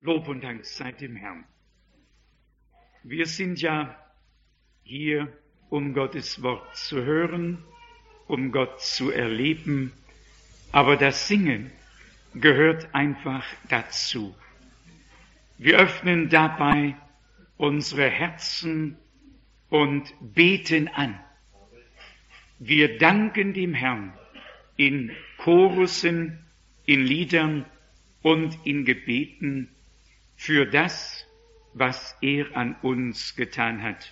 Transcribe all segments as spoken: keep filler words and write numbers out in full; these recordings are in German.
Lob und Dank sei dem Herrn. Wir sind ja hier, um Gottes Wort zu hören, um Gott zu erleben, aber das Singen gehört einfach dazu. Wir öffnen dabei unsere Herzen und beten an. Wir danken dem Herrn in Chorussen, in Liedern und in Gebeten für das, was er an uns getan hat.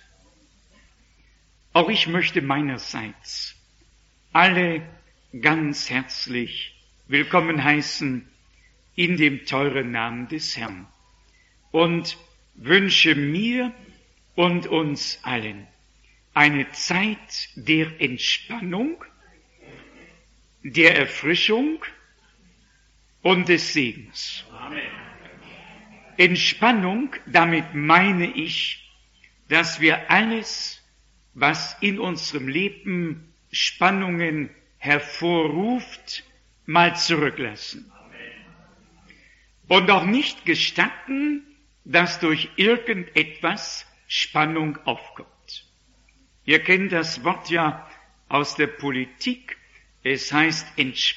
Auch ich möchte meinerseits alle ganz herzlich willkommen heißen in dem teuren Namen des Herrn und wünsche mir und uns allen eine Zeit der Entspannung, der Erfrischung und des Segens. Amen. Entspannung, damit meine ich, dass wir alles, was in unserem Leben Spannungen hervorruft, mal zurücklassen. Und auch nicht gestatten, dass durch irgendetwas Spannung aufkommt. Ihr kennt das Wort ja aus der Politik. Es heißt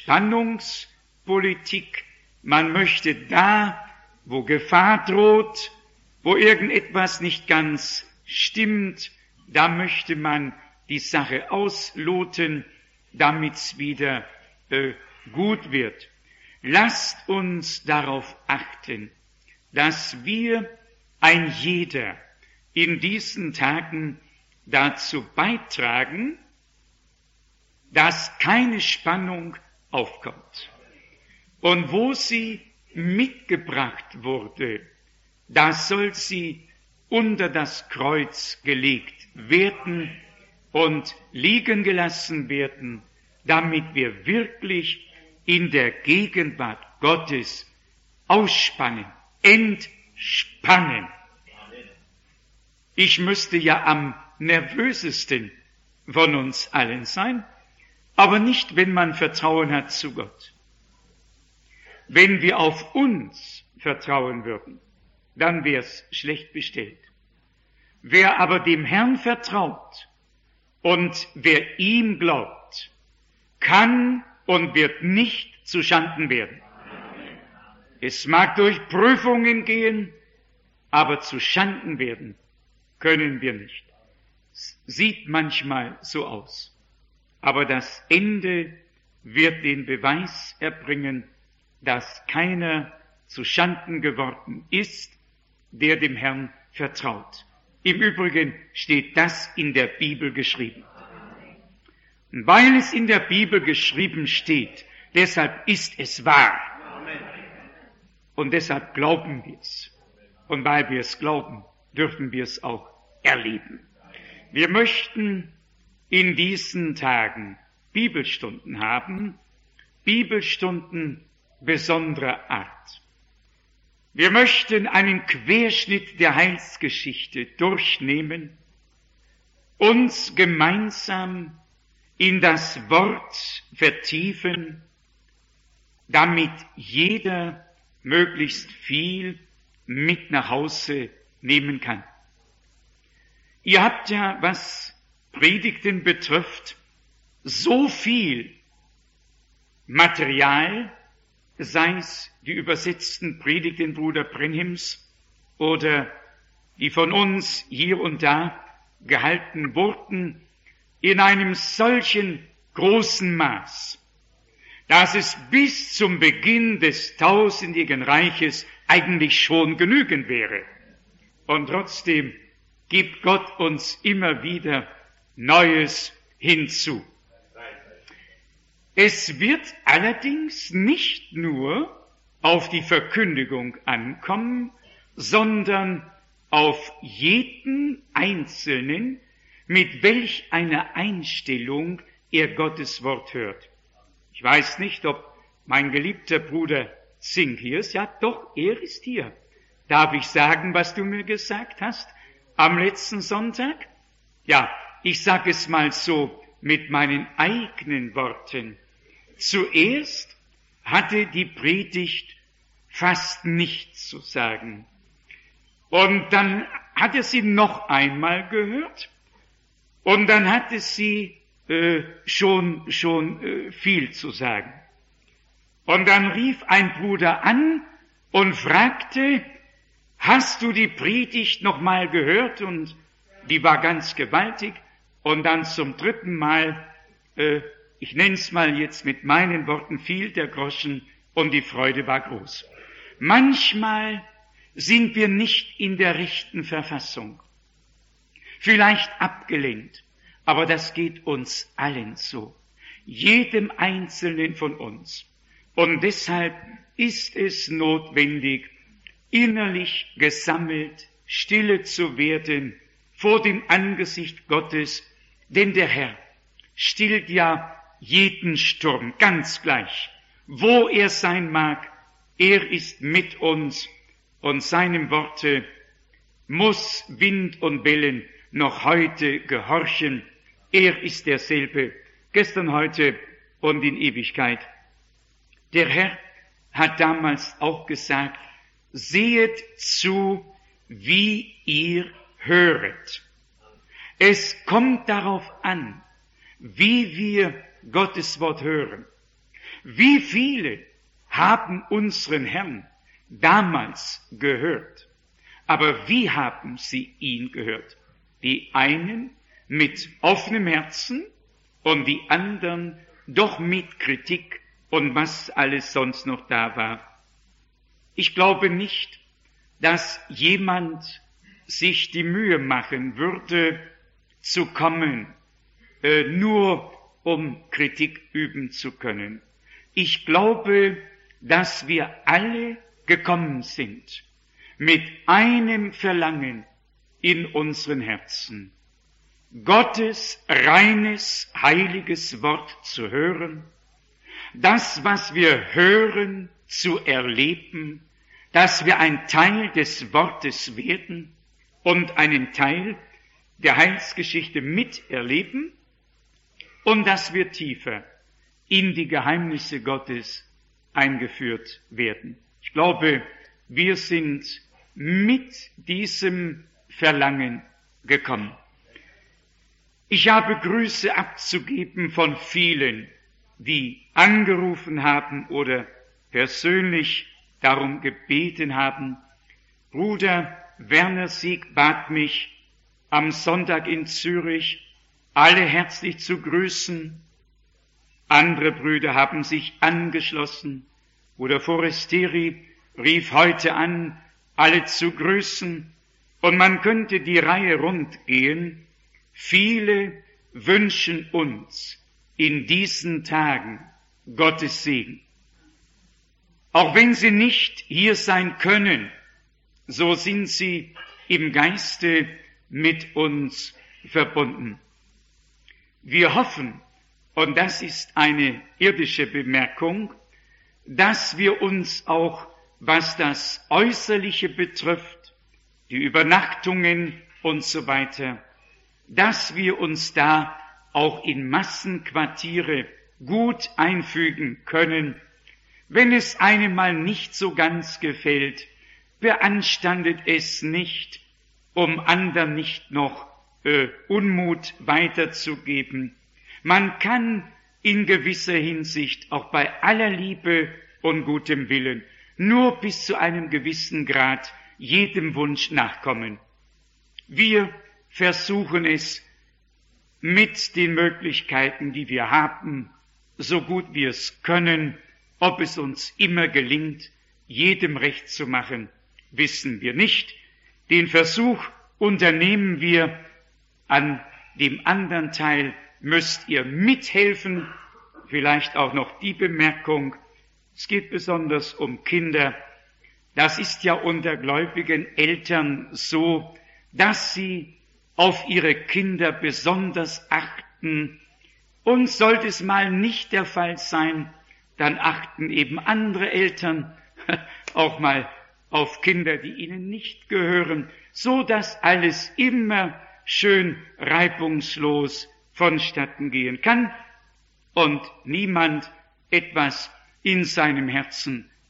Entspannungspolitik. Man möchte da, wo Gefahr droht, wo irgendetwas nicht ganz stimmt, da möchte man die Sache ausloten, damit's wieder äh, gut wird. Lasst uns darauf achten, dass wir ein jeder in diesen Tagen dazu beitragen, dass keine Spannung aufkommt. Und wo sie mitgebracht wurde, da soll sie unter das Kreuz gelegt werden und liegen gelassen werden, damit wir wirklich in der Gegenwart Gottes ausspannen, entspannen. Ich müsste ja am nervösesten von uns allen sein, aber nicht, wenn man Vertrauen hat zu Gott. Wenn wir auf uns vertrauen würden, dann wär's schlecht bestellt. Wer aber dem Herrn vertraut und wer ihm glaubt, kann und wird nicht zuschanden werden. Es mag durch Prüfungen gehen, aber zuschanden werden können wir nicht. Sieht manchmal so aus. Aber das Ende wird den Beweis erbringen, dass keiner zuschanden geworden ist, der dem Herrn vertraut. Im Übrigen steht das in der Bibel geschrieben. Und weil es in der Bibel geschrieben steht, deshalb ist es wahr. Und deshalb glauben wir es. Und weil wir es glauben, dürfen wir es auch erleben. Wir möchten in diesen Tagen Bibelstunden haben, Bibelstunden besonderer Art. Wir möchten einen Querschnitt der Heilsgeschichte durchnehmen, uns gemeinsam in das Wort vertiefen, damit jeder möglichst viel mit nach Hause nehmen kann. Ihr habt ja, was Predigten betrifft, so viel Material, sei es die übersetzten Predigten Bruder Brenhims oder die von uns hier und da gehalten wurden, in einem solchen großen Maß, dass es bis zum Beginn des tausendjährigen Reiches eigentlich schon genügend wäre. Und trotzdem gibt Gott uns immer wieder Neues hinzu. Es wird allerdings nicht nur auf die Verkündigung ankommen, sondern auf jeden Einzelnen, mit welch einer Einstellung er Gottes Wort hört. Ich weiß nicht, ob mein geliebter Bruder Zink hier ist. Ja, doch, er ist hier. Darf ich sagen, was du mir gesagt hast am letzten Sonntag? Ja, ich sage es mal so mit meinen eigenen Worten. Zuerst hatte die Predigt fast nichts zu sagen. Und dann hat er sie noch einmal gehört und dann hatte sie äh, schon, schon äh, viel zu sagen. Und dann rief ein Bruder an und fragte, hast du die Predigt noch mal gehört? Und die war ganz gewaltig. Und dann zum dritten Mal, äh, ich nenne es mal jetzt mit meinen Worten, fiel der Groschen und die Freude war groß. Manchmal sind wir nicht in der rechten Verfassung, vielleicht abgelenkt, aber das geht uns allen so, jedem Einzelnen von uns. Und deshalb ist es notwendig, innerlich gesammelt, stille zu werden vor dem Angesicht Gottes, denn der Herr stillt ja jeden Sturm, ganz gleich, wo er sein mag, er ist mit uns und seinem Worte muss Wind und Wellen noch heute gehorchen. Er ist derselbe, gestern, heute und in Ewigkeit. Der Herr hat damals auch gesagt, sehet zu, wie ihr höret. Es kommt darauf an, wie wir Gottes Wort hören. Wie viele haben unseren Herrn damals gehört? Aber wie haben sie ihn gehört? Die einen mit offenem Herzen und die anderen doch mit Kritik und was alles sonst noch da war. Ich glaube nicht, dass jemand sich die Mühe machen würde, zu kommen, äh, nur um Kritik üben zu können. Ich glaube, dass wir alle gekommen sind mit einem Verlangen in unseren Herzen, Gottes reines, heiliges Wort zu hören, das, was wir hören, zu erleben, dass wir ein Teil des Wortes werden und einen Teil der Heilsgeschichte miterleben und dass wir tiefer in die Geheimnisse Gottes eingeführt werden. Ich glaube, wir sind mit diesem Verlangen gekommen. Ich habe Grüße abzugeben von vielen, die angerufen haben oder persönlich darum gebeten haben. Bruder Werner Sieg bat mich, am Sonntag in Zürich alle herzlich zu grüßen. Andere Brüder haben sich angeschlossen. Bruder Forestieri rief heute an, alle zu grüßen. Und man könnte die Reihe rund gehen. Viele wünschen uns in diesen Tagen Gottes Segen. Auch wenn sie nicht hier sein können, so sind sie im Geiste mit uns verbunden. Wir hoffen, und das ist eine irdische Bemerkung, dass wir uns auch, was das Äußerliche betrifft, die Übernachtungen und so weiter, dass wir uns da auch in Massenquartiere gut einfügen können. Wenn es einem mal nicht so ganz gefällt, beanstandet es nicht, um anderen nicht noch äh, Unmut weiterzugeben. Man kann in gewisser Hinsicht auch bei aller Liebe und gutem Willen nur bis zu einem gewissen Grad jedem Wunsch nachkommen. Wir versuchen es mit den Möglichkeiten, die wir haben, so gut wir es können. Ob es uns immer gelingt, jedem recht zu machen, wissen wir nicht. Den Versuch unternehmen wir. An dem anderen Teil müsst ihr mithelfen. Vielleicht auch noch die Bemerkung, es geht besonders um Kinder. Das ist ja unter gläubigen Eltern so, dass sie auf ihre Kinder besonders achten. Und sollte es mal nicht der Fall sein, dann achten eben andere Eltern auch mal auf Kinder, die ihnen nicht gehören, so dass alles immer schön reibungslos vonstatten gehen kann und niemand etwas in seinem Herzen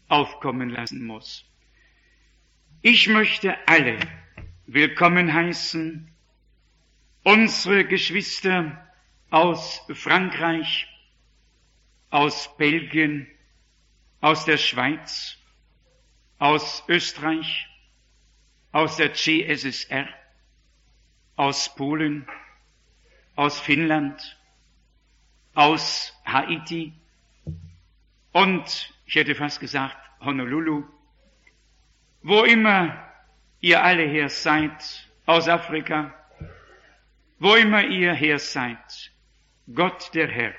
aufkommen lassen muss. Ich möchte alle willkommen heißen, unsere Geschwister aus Frankreich, aus Belgien, aus der Schweiz, aus Österreich, aus der C S S R, aus Polen, aus Finnland, aus Haiti und, ich hätte fast gesagt, Honolulu, wo immer ihr alle her seid, aus Afrika, wo immer ihr her seid, Gott der Herr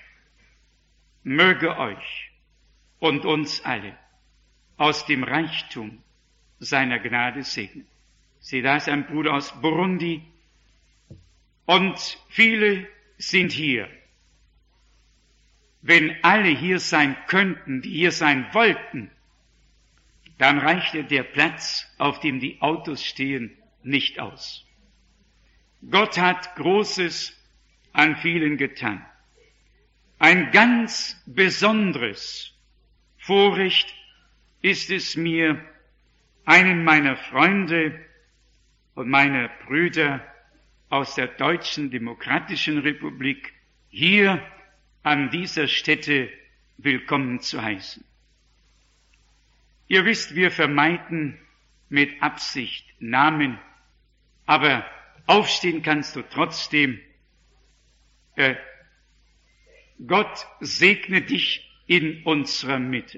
möge euch und uns alle aus dem Reichtum seiner Gnade segnen. Sieh, da ist ein Bruder aus Burundi und viele sind hier. Wenn alle hier sein könnten, die hier sein wollten, dann reichte der Platz, auf dem die Autos stehen, nicht aus. Gott hat Großes an vielen getan. Ein ganz besonderes Vorrecht ist es mir, einen meiner Freunde und meiner Brüder aus der Deutschen Demokratischen Republik hier an dieser Stätte willkommen zu heißen. Ihr wisst, wir vermeiden mit Absicht Namen, aber aufstehen kannst du trotzdem. Äh, Gott segne dich in unserer Mitte.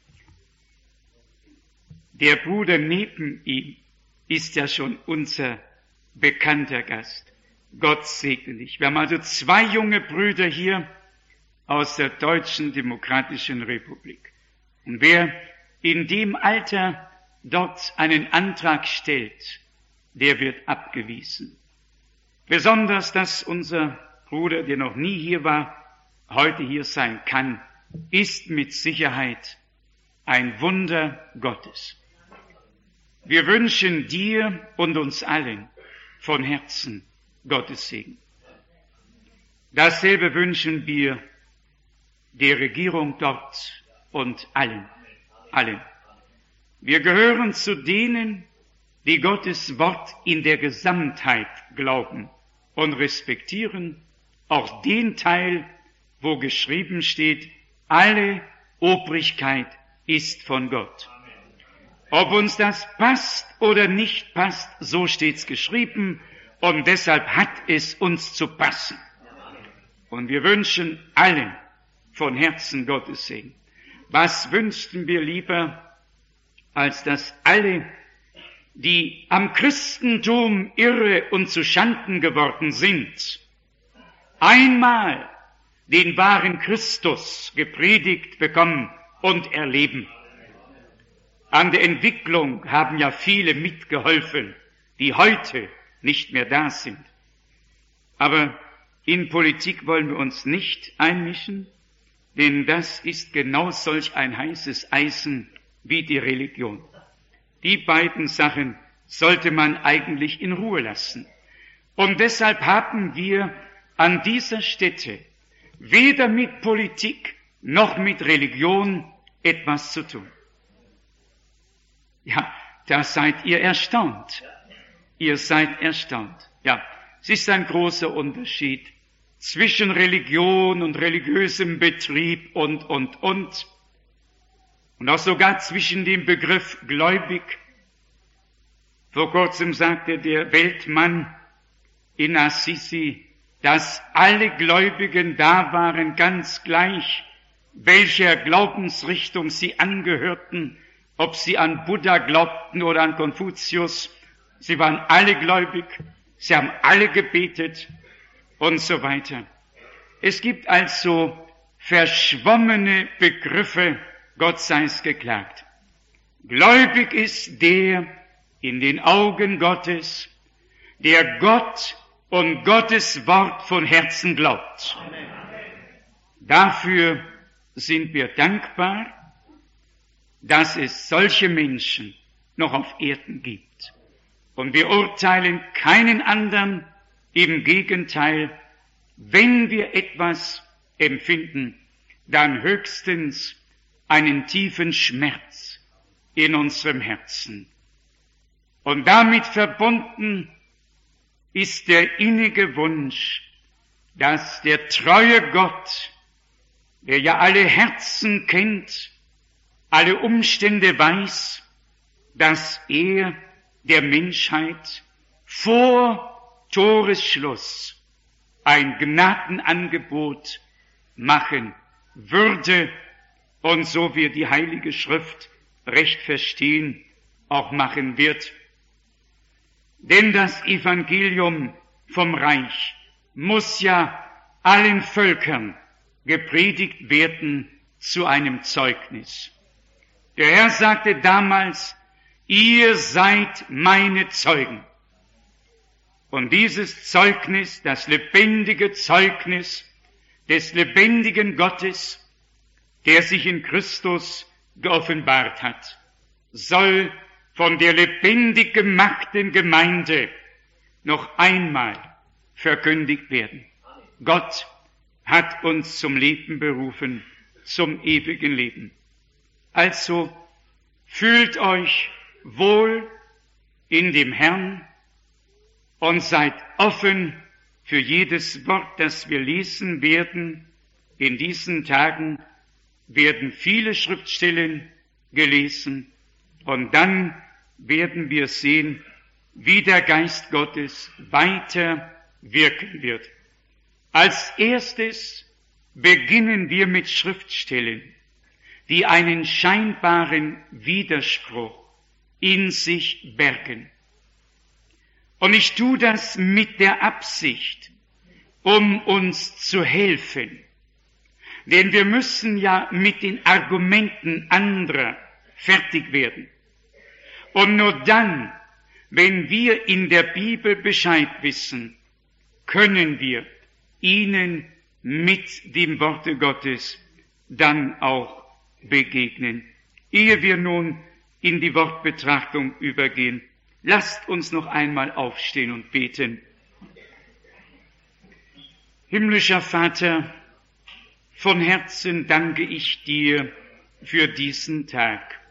Der Bruder neben ihm ist ja schon unser bekannter Gast. Gott segne dich. Wir haben also zwei junge Brüder hier aus der Deutschen Demokratischen Republik. Und wer in dem Alter dort einen Antrag stellt, der wird abgewiesen. Besonders, dass unser Bruder, der noch nie hier war, heute hier sein kann, ist mit Sicherheit ein Wunder Gottes. Wir wünschen dir und uns allen von Herzen Gottes Segen. Dasselbe wünschen wir der Regierung dort und allen, allen. Wir gehören zu denen, die Gottes Wort in der Gesamtheit glauben und respektieren, auch den Teil, wo geschrieben steht, alle Obrigkeit ist von Gott. Ob uns das passt oder nicht passt, so steht's geschrieben, und deshalb hat es uns zu passen. Und wir wünschen allen von Herzen Gottes Segen. Was wünschten wir lieber, als dass alle, die am Christentum irre und zu Schanden geworden sind, einmal den wahren Christus gepredigt bekommen und erleben. An der Entwicklung haben ja viele mitgeholfen, die heute nicht mehr da sind. Aber in Politik wollen wir uns nicht einmischen, denn das ist genau solch ein heißes Eisen wie die Religion. Die beiden Sachen sollte man eigentlich in Ruhe lassen. Und deshalb haben wir an dieser Stätte weder mit Politik noch mit Religion etwas zu tun. Ja, da seid ihr erstaunt. Ihr seid erstaunt. Ja, es ist ein großer Unterschied zwischen Religion und religiösem Betrieb und, und, und. Und auch sogar zwischen dem Begriff gläubig. Vor kurzem sagte der Weltmann in Assisi, dass alle Gläubigen da waren, ganz gleich, welcher Glaubensrichtung sie angehörten, ob sie an Buddha glaubten oder an Konfuzius. Sie waren alle gläubig, sie haben alle gebetet und so weiter. Es gibt also verschwommene Begriffe, Gott sei es geklagt. Gläubig ist der in den Augen Gottes, der Gott und Gottes Wort von Herzen glaubt. Dafür sind wir dankbar, dass es solche Menschen noch auf Erden gibt. Und wir urteilen keinen anderen, im Gegenteil, wenn wir etwas empfinden, dann höchstens einen tiefen Schmerz in unserem Herzen. Und damit verbunden ist der innige Wunsch, dass der treue Gott, der ja alle Herzen kennt, alle Umstände weiß, dass er der Menschheit vor Toresschluss ein Gnadenangebot machen würde und so wir die Heilige Schrift recht verstehen, auch machen wird. Denn das Evangelium vom Reich muss ja allen Völkern gepredigt werden zu einem Zeugnis. Der Herr sagte damals, ihr seid meine Zeugen. Und dieses Zeugnis, das lebendige Zeugnis des lebendigen Gottes, der sich in Christus geoffenbart hat, soll von der lebendig gemachten Gemeinde noch einmal verkündigt werden. Gott hat uns zum Leben berufen, zum ewigen Leben. Also fühlt euch wohl in dem Herrn und seid offen für jedes Wort, das wir lesen werden. In diesen Tagen werden viele Schriftstellen gelesen und dann werden wir sehen, wie der Geist Gottes weiter wirken wird. Als erstes beginnen wir mit Schriftstellen, die einen scheinbaren Widerspruch in sich bergen. Und ich tue das mit der Absicht, um uns zu helfen. Denn wir müssen ja mit den Argumenten anderer fertig werden. Und nur dann, wenn wir in der Bibel Bescheid wissen, können wir ihnen mit dem Worte Gottes dann auch begegnen. Ehe wir nun in die Wortbetrachtung übergehen, lasst uns noch einmal aufstehen und beten. Himmlischer Vater, von Herzen danke ich dir für diesen Tag.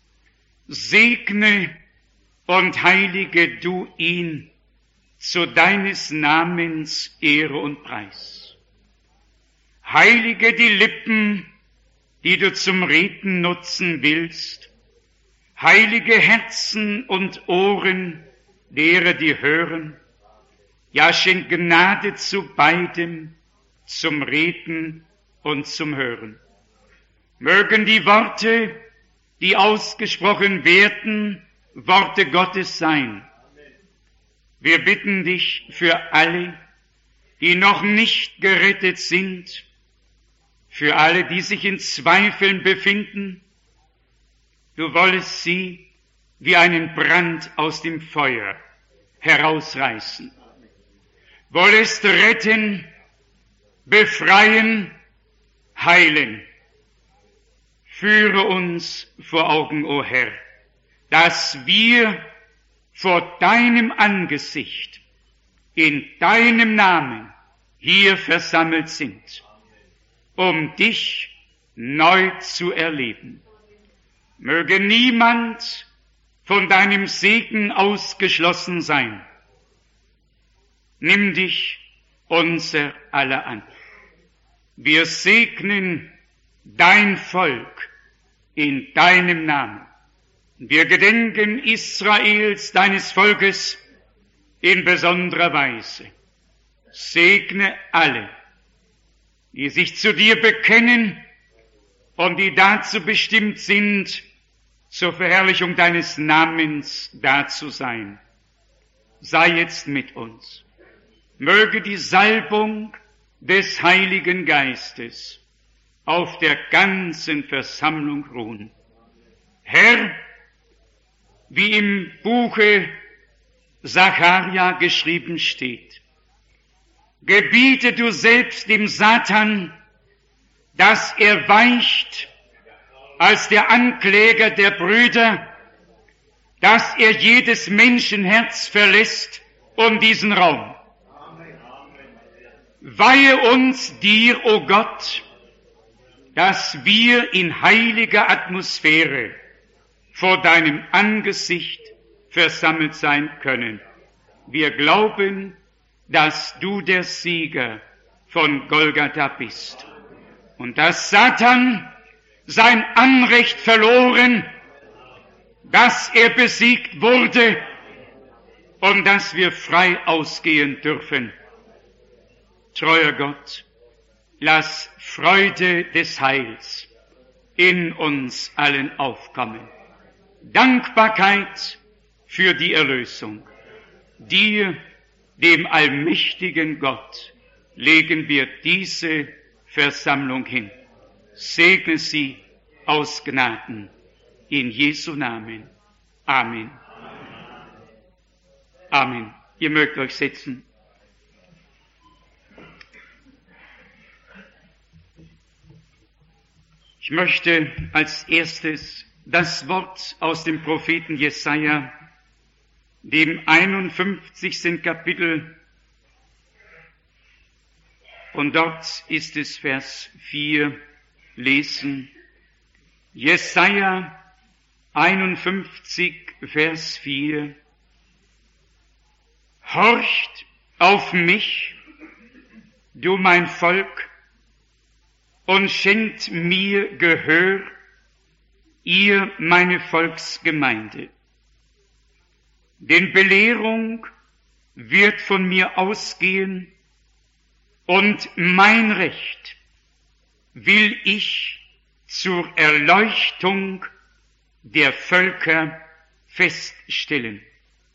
Segne und heilige du ihn zu deines Namens Ehre und Preis. Heilige die Lippen, die du zum Reden nutzen willst. Heilige Herzen und Ohren, derer die hören. Ja, schenk Gnade zu beidem, zum Reden und zum Hören. Mögen die Worte, die ausgesprochen werden, Worte Gottes sein. Wir bitten dich für alle, die noch nicht gerettet sind, für alle, die sich in Zweifeln befinden. Du wollest sie wie einen Brand aus dem Feuer herausreißen. Wollest retten, befreien, heilen. Führe uns vor Augen, o Herr, dass wir vor deinem Angesicht in deinem Namen hier versammelt sind, um dich neu zu erleben. Möge niemand von deinem Segen ausgeschlossen sein. Nimm dich unser aller an. Wir segnen dein Volk in deinem Namen. Wir gedenken Israels, deines Volkes, in besonderer Weise. Segne alle, die sich zu dir bekennen und die dazu bestimmt sind, zur Verherrlichung deines Namens da zu sein. Sei jetzt mit uns. Möge die Salbung des Heiligen Geistes auf der ganzen Versammlung ruhen. Herr, wie im Buche Sacharja geschrieben steht, gebiete du selbst dem Satan, dass er weicht als der Ankläger der Brüder, dass er jedes Menschenherz verlässt um diesen Raum. Weihe uns dir, o Gott, dass wir in heiliger Atmosphäre vor deinem Angesicht versammelt sein können. Wir glauben, dass du der Sieger von Golgatha bist und dass Satan sein Anrecht verloren, dass er besiegt wurde und dass wir frei ausgehen dürfen. Treuer Gott, lass Freude des Heils in uns allen aufkommen. Dankbarkeit für die Erlösung. Dir, dem allmächtigen Gott, legen wir diese Versammlung hin. Segne sie aus Gnaden. In Jesu Namen. Amen. Amen. Ihr mögt euch setzen. Ich möchte als erstes das Wort aus dem Propheten Jesaja, dem einundfünfzigsten Kapitel, und dort ist es Vers vier, lesen. Jesaja einundfünfzig, Vers vier. Horcht auf mich, du mein Volk, und schenkt mir Gehör, ihr meine Volksgemeinde. Denn Belehrung wird von mir ausgehen, und mein Recht will ich zur Erleuchtung der Völker feststellen.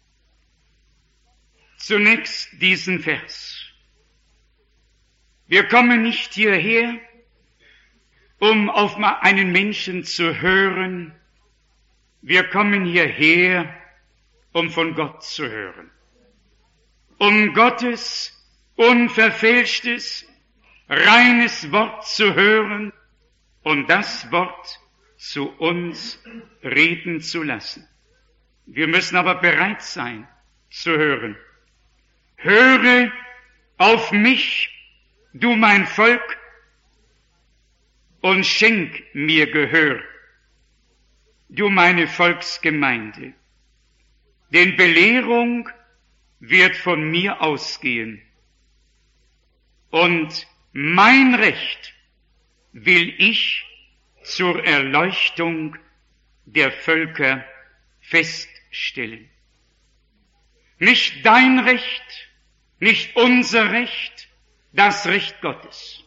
Zunächst diesen Vers. Wir kommen nicht hierher, um auf einen Menschen zu hören. Wir kommen hierher, um von Gott zu hören. Um Gottes unverfälschtes, reines Wort zu hören und das Wort zu uns reden zu lassen. Wir müssen aber bereit sein zu hören. Höre auf mich, du mein Volk, und schenk mir Gehör, du meine Volksgemeinde. Denn Belehrung wird von mir ausgehen, und mein Recht will ich zur Erleuchtung der Völker feststellen. Nicht dein Recht, nicht unser Recht, das Recht Gottes.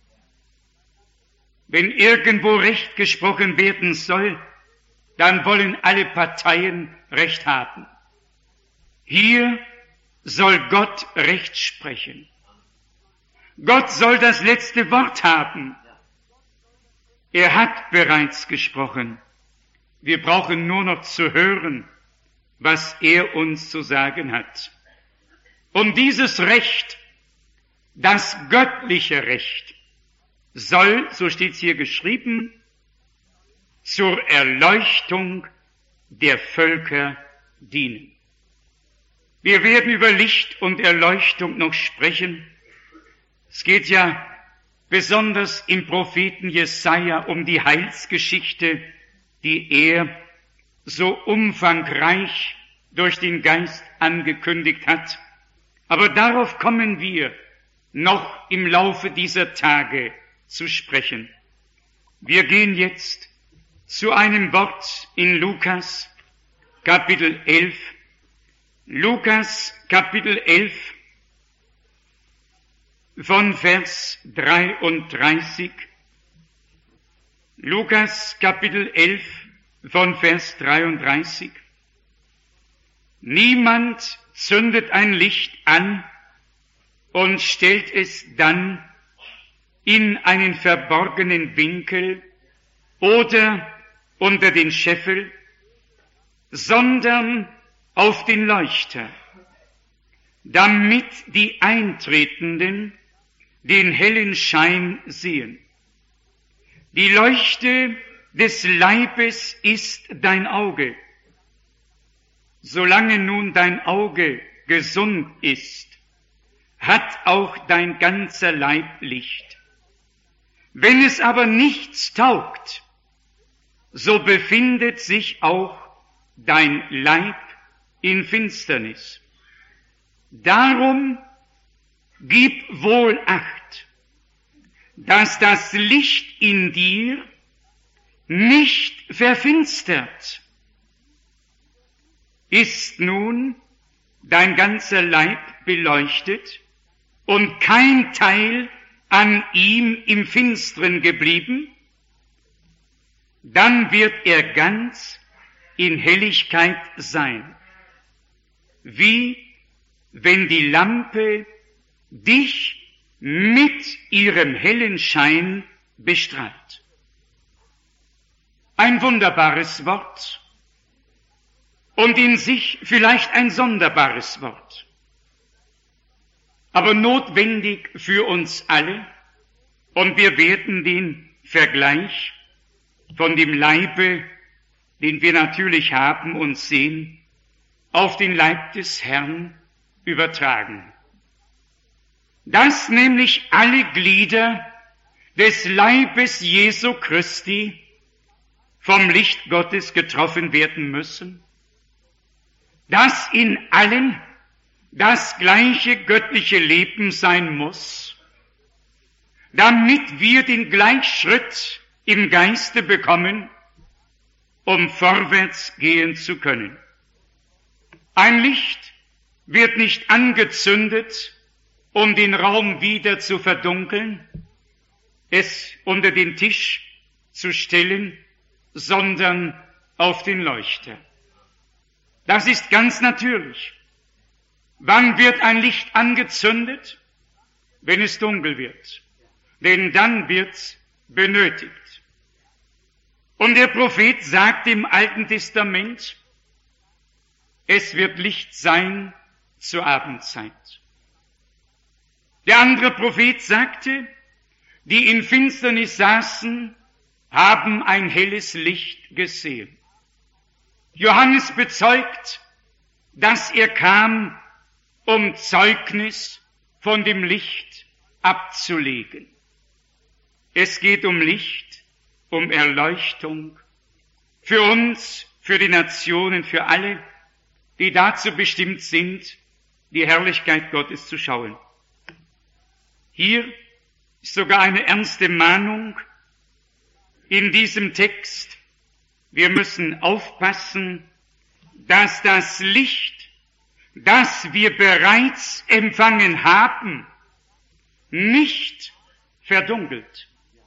Wenn irgendwo Recht gesprochen werden soll, dann wollen alle Parteien Recht haben. Hier soll Gott Recht sprechen. Gott soll das letzte Wort haben. Er hat bereits gesprochen. Wir brauchen nur noch zu hören, was er uns zu sagen hat. Und dieses Recht, das göttliche Recht, soll, so steht es hier geschrieben, zur Erleuchtung der Völker dienen. Wir werden über Licht und Erleuchtung noch sprechen. Es geht ja besonders im Propheten Jesaja um die Heilsgeschichte, die er so umfangreich durch den Geist angekündigt hat. Aber darauf kommen wir noch im Laufe dieser Tage zu sprechen. Wir gehen jetzt zu einem Wort in Lukas, Kapitel elf. Lukas, Kapitel elf, von Vers dreiunddreißig. Lukas, Kapitel elf, von Vers dreiunddreißig. Niemand zündet ein Licht an und stellt es dann in einen verborgenen Winkel oder unter den Scheffel, sondern auf den Leuchter, damit die Eintretenden den hellen Schein sehen. Die Leuchte des Leibes ist dein Auge. Solange nun dein Auge gesund ist, hat auch dein ganzer Leib Licht. Wenn es aber nichts taugt, so befindet sich auch dein Leib in Finsternis. Darum gib wohl Acht, dass das Licht in dir nicht verfinstert. Ist nun dein ganzer Leib beleuchtet und kein Teil an ihm im Finstern geblieben, dann wird er ganz in Helligkeit sein, wie wenn die Lampe dich mit ihrem hellen Schein bestrahlt. Ein wunderbares Wort und in sich vielleicht ein sonderbares Wort, aber notwendig für uns alle, und wir werden den Vergleich von dem Leibe, den wir natürlich haben und sehen, auf den Leib des Herrn übertragen. Dass nämlich alle Glieder des Leibes Jesu Christi vom Licht Gottes getroffen werden müssen, dass in allen das gleiche göttliche Leben sein muss, damit wir den Gleichschritt im Geiste bekommen, um vorwärts gehen zu können. Ein Licht wird nicht angezündet, um den Raum wieder zu verdunkeln, es unter den Tisch zu stellen, sondern auf den Leuchter. Das ist ganz natürlich. Wann wird ein Licht angezündet? Wenn es dunkel wird. Denn dann wird's benötigt. Und der Prophet sagt im Alten Testament, es wird Licht sein zur Abendzeit. Der andere Prophet sagte, die in Finsternis saßen, haben ein helles Licht gesehen. Johannes bezeugt, dass er kam, um Zeugnis von dem Licht abzulegen. Es geht um Licht, um Erleuchtung, für uns, für die Nationen, für alle, die dazu bestimmt sind, die Herrlichkeit Gottes zu schauen. Hier ist sogar eine ernste Mahnung in diesem Text. Wir müssen aufpassen, dass das Licht, das wir bereits empfangen haben, nicht verdunkelt.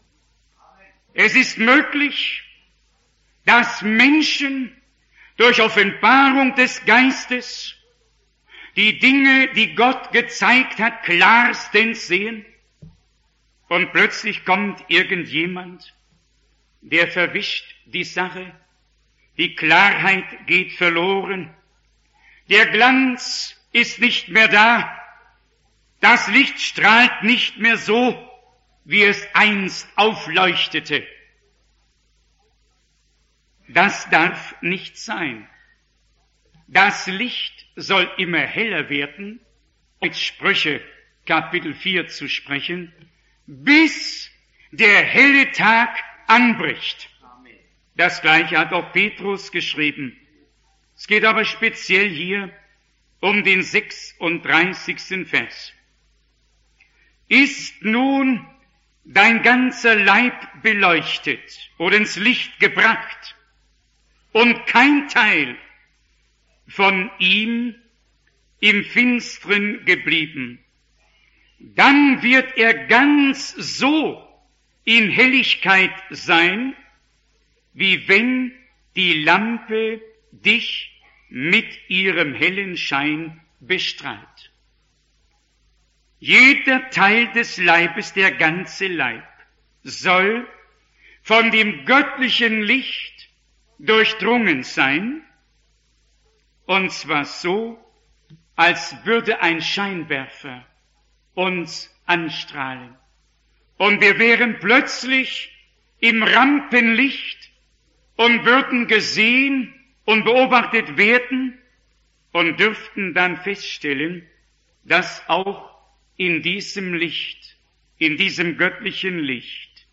Es ist möglich, dass Menschen durch Offenbarung des Geistes die Dinge, die Gott gezeigt hat, klarstens sehen, und plötzlich kommt irgendjemand, der verwischt die Sache, die Klarheit geht verloren, der Glanz ist nicht mehr da, das Licht strahlt nicht mehr so, wie es einst aufleuchtete. Das darf nicht sein. Das Licht soll immer heller werden, mit Sprüche Kapitel vier zu sprechen, bis der helle Tag anbricht. Das Gleiche hat auch Petrus geschrieben. Es geht aber speziell hier um den sechsunddreißigsten Vers. Ist nun dein ganzer Leib beleuchtet oder ins Licht gebracht und kein Teil von ihm im Finstern geblieben, dann wird er ganz so in Helligkeit sein, wie wenn die Lampe dich mit ihrem hellen Schein bestrahlt. Jeder Teil des Leibes, der ganze Leib, soll von dem göttlichen Licht durchdrungen sein, und zwar so, als würde ein Scheinwerfer uns anstrahlen. Und wir wären plötzlich im Rampenlicht und würden gesehen und beobachtet werden und dürften dann feststellen, dass auch in diesem Licht, in diesem göttlichen Licht,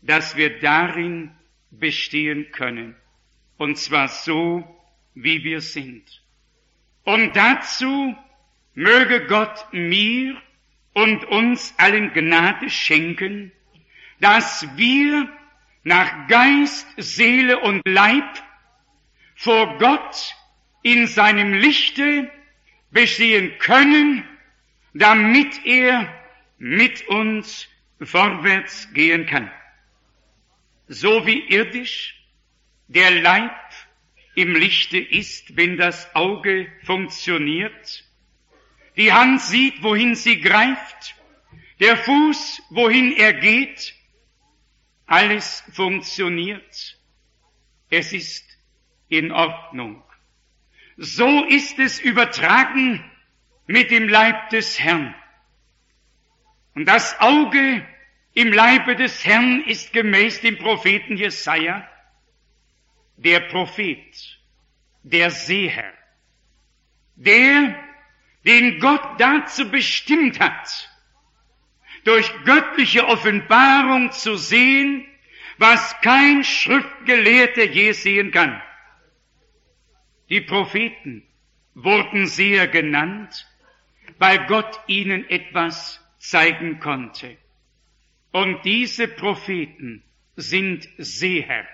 dass wir darin bestehen können. Und zwar so, wie wir sind. Und dazu möge Gott mir und uns allen Gnade schenken, dass wir nach Geist, Seele und Leib vor Gott in seinem Lichte bestehen können, damit er mit uns vorwärts gehen kann. So wie irdisch der Leib im Lichte ist, wenn das Auge funktioniert, die Hand sieht, wohin sie greift, der Fuß, wohin er geht, alles funktioniert. Es ist in Ordnung. So ist es übertragen mit dem Leib des Herrn. Und das Auge im Leibe des Herrn ist gemäß dem Propheten Jesaja der Prophet, der Seher, der, den Gott dazu bestimmt hat, durch göttliche Offenbarung zu sehen, was kein Schriftgelehrter je sehen kann. Die Propheten wurden Seher genannt, weil Gott ihnen etwas zeigen konnte. Und diese Propheten sind Seher.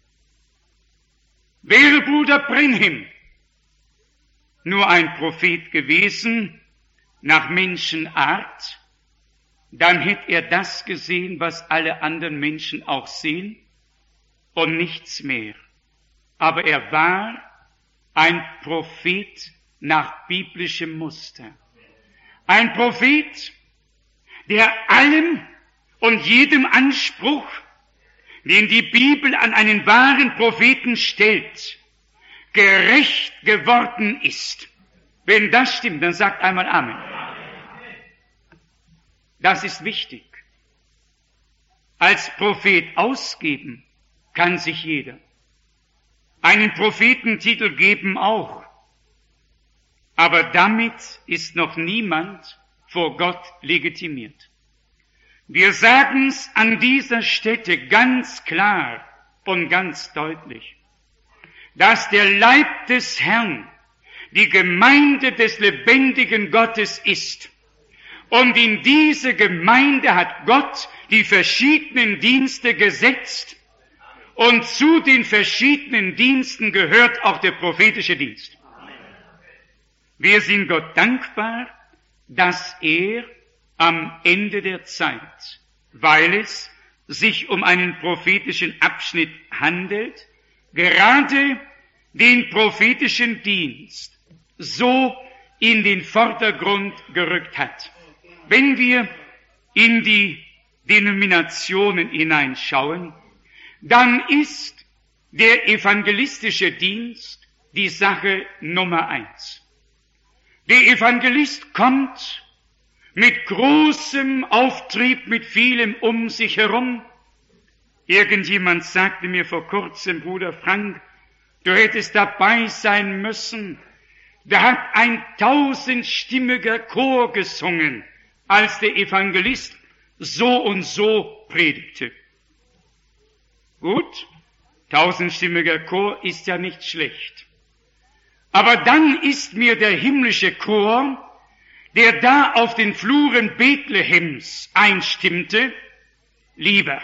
Wäre Bruder Brenhem nur ein Prophet gewesen, nach Menschenart, dann hätte er das gesehen, was alle anderen Menschen auch sehen, und nichts mehr. Aber er war ein Prophet nach biblischem Muster. Ein Prophet, der allem und jedem Anspruch, den die Bibel an einen wahren Propheten stellt, gerecht geworden ist. Wenn das stimmt, dann sagt einmal Amen. Das ist wichtig. Als Prophet ausgeben kann sich jeder. Einen Prophetentitel geben auch. Aber damit ist noch niemand vor Gott legitimiert. Wir sagen es an dieser Stätte ganz klar und ganz deutlich, dass der Leib des Herrn die Gemeinde des lebendigen Gottes ist. Und in diese Gemeinde hat Gott die verschiedenen Dienste gesetzt. Und zu den verschiedenen Diensten gehört auch der prophetische Dienst. Wir sind Gott dankbar, dass er am Ende der Zeit, weil es sich um einen prophetischen Abschnitt handelt, gerade den prophetischen Dienst so in den Vordergrund gerückt hat. Wenn wir in die Denominationen hineinschauen, dann ist der evangelistische Dienst die Sache Nummer eins. Der Evangelist kommt mit großem Auftrieb, mit vielem um sich herum. Irgendjemand sagte mir vor kurzem, Bruder Frank, du hättest dabei sein müssen. Da hat ein tausendstimmiger Chor gesungen, als der Evangelist so und so predigte. Gut, tausendstimmiger Chor ist ja nicht schlecht. Aber dann ist mir der himmlische Chor, der da auf den Fluren Bethlehems einstimmte, lieber.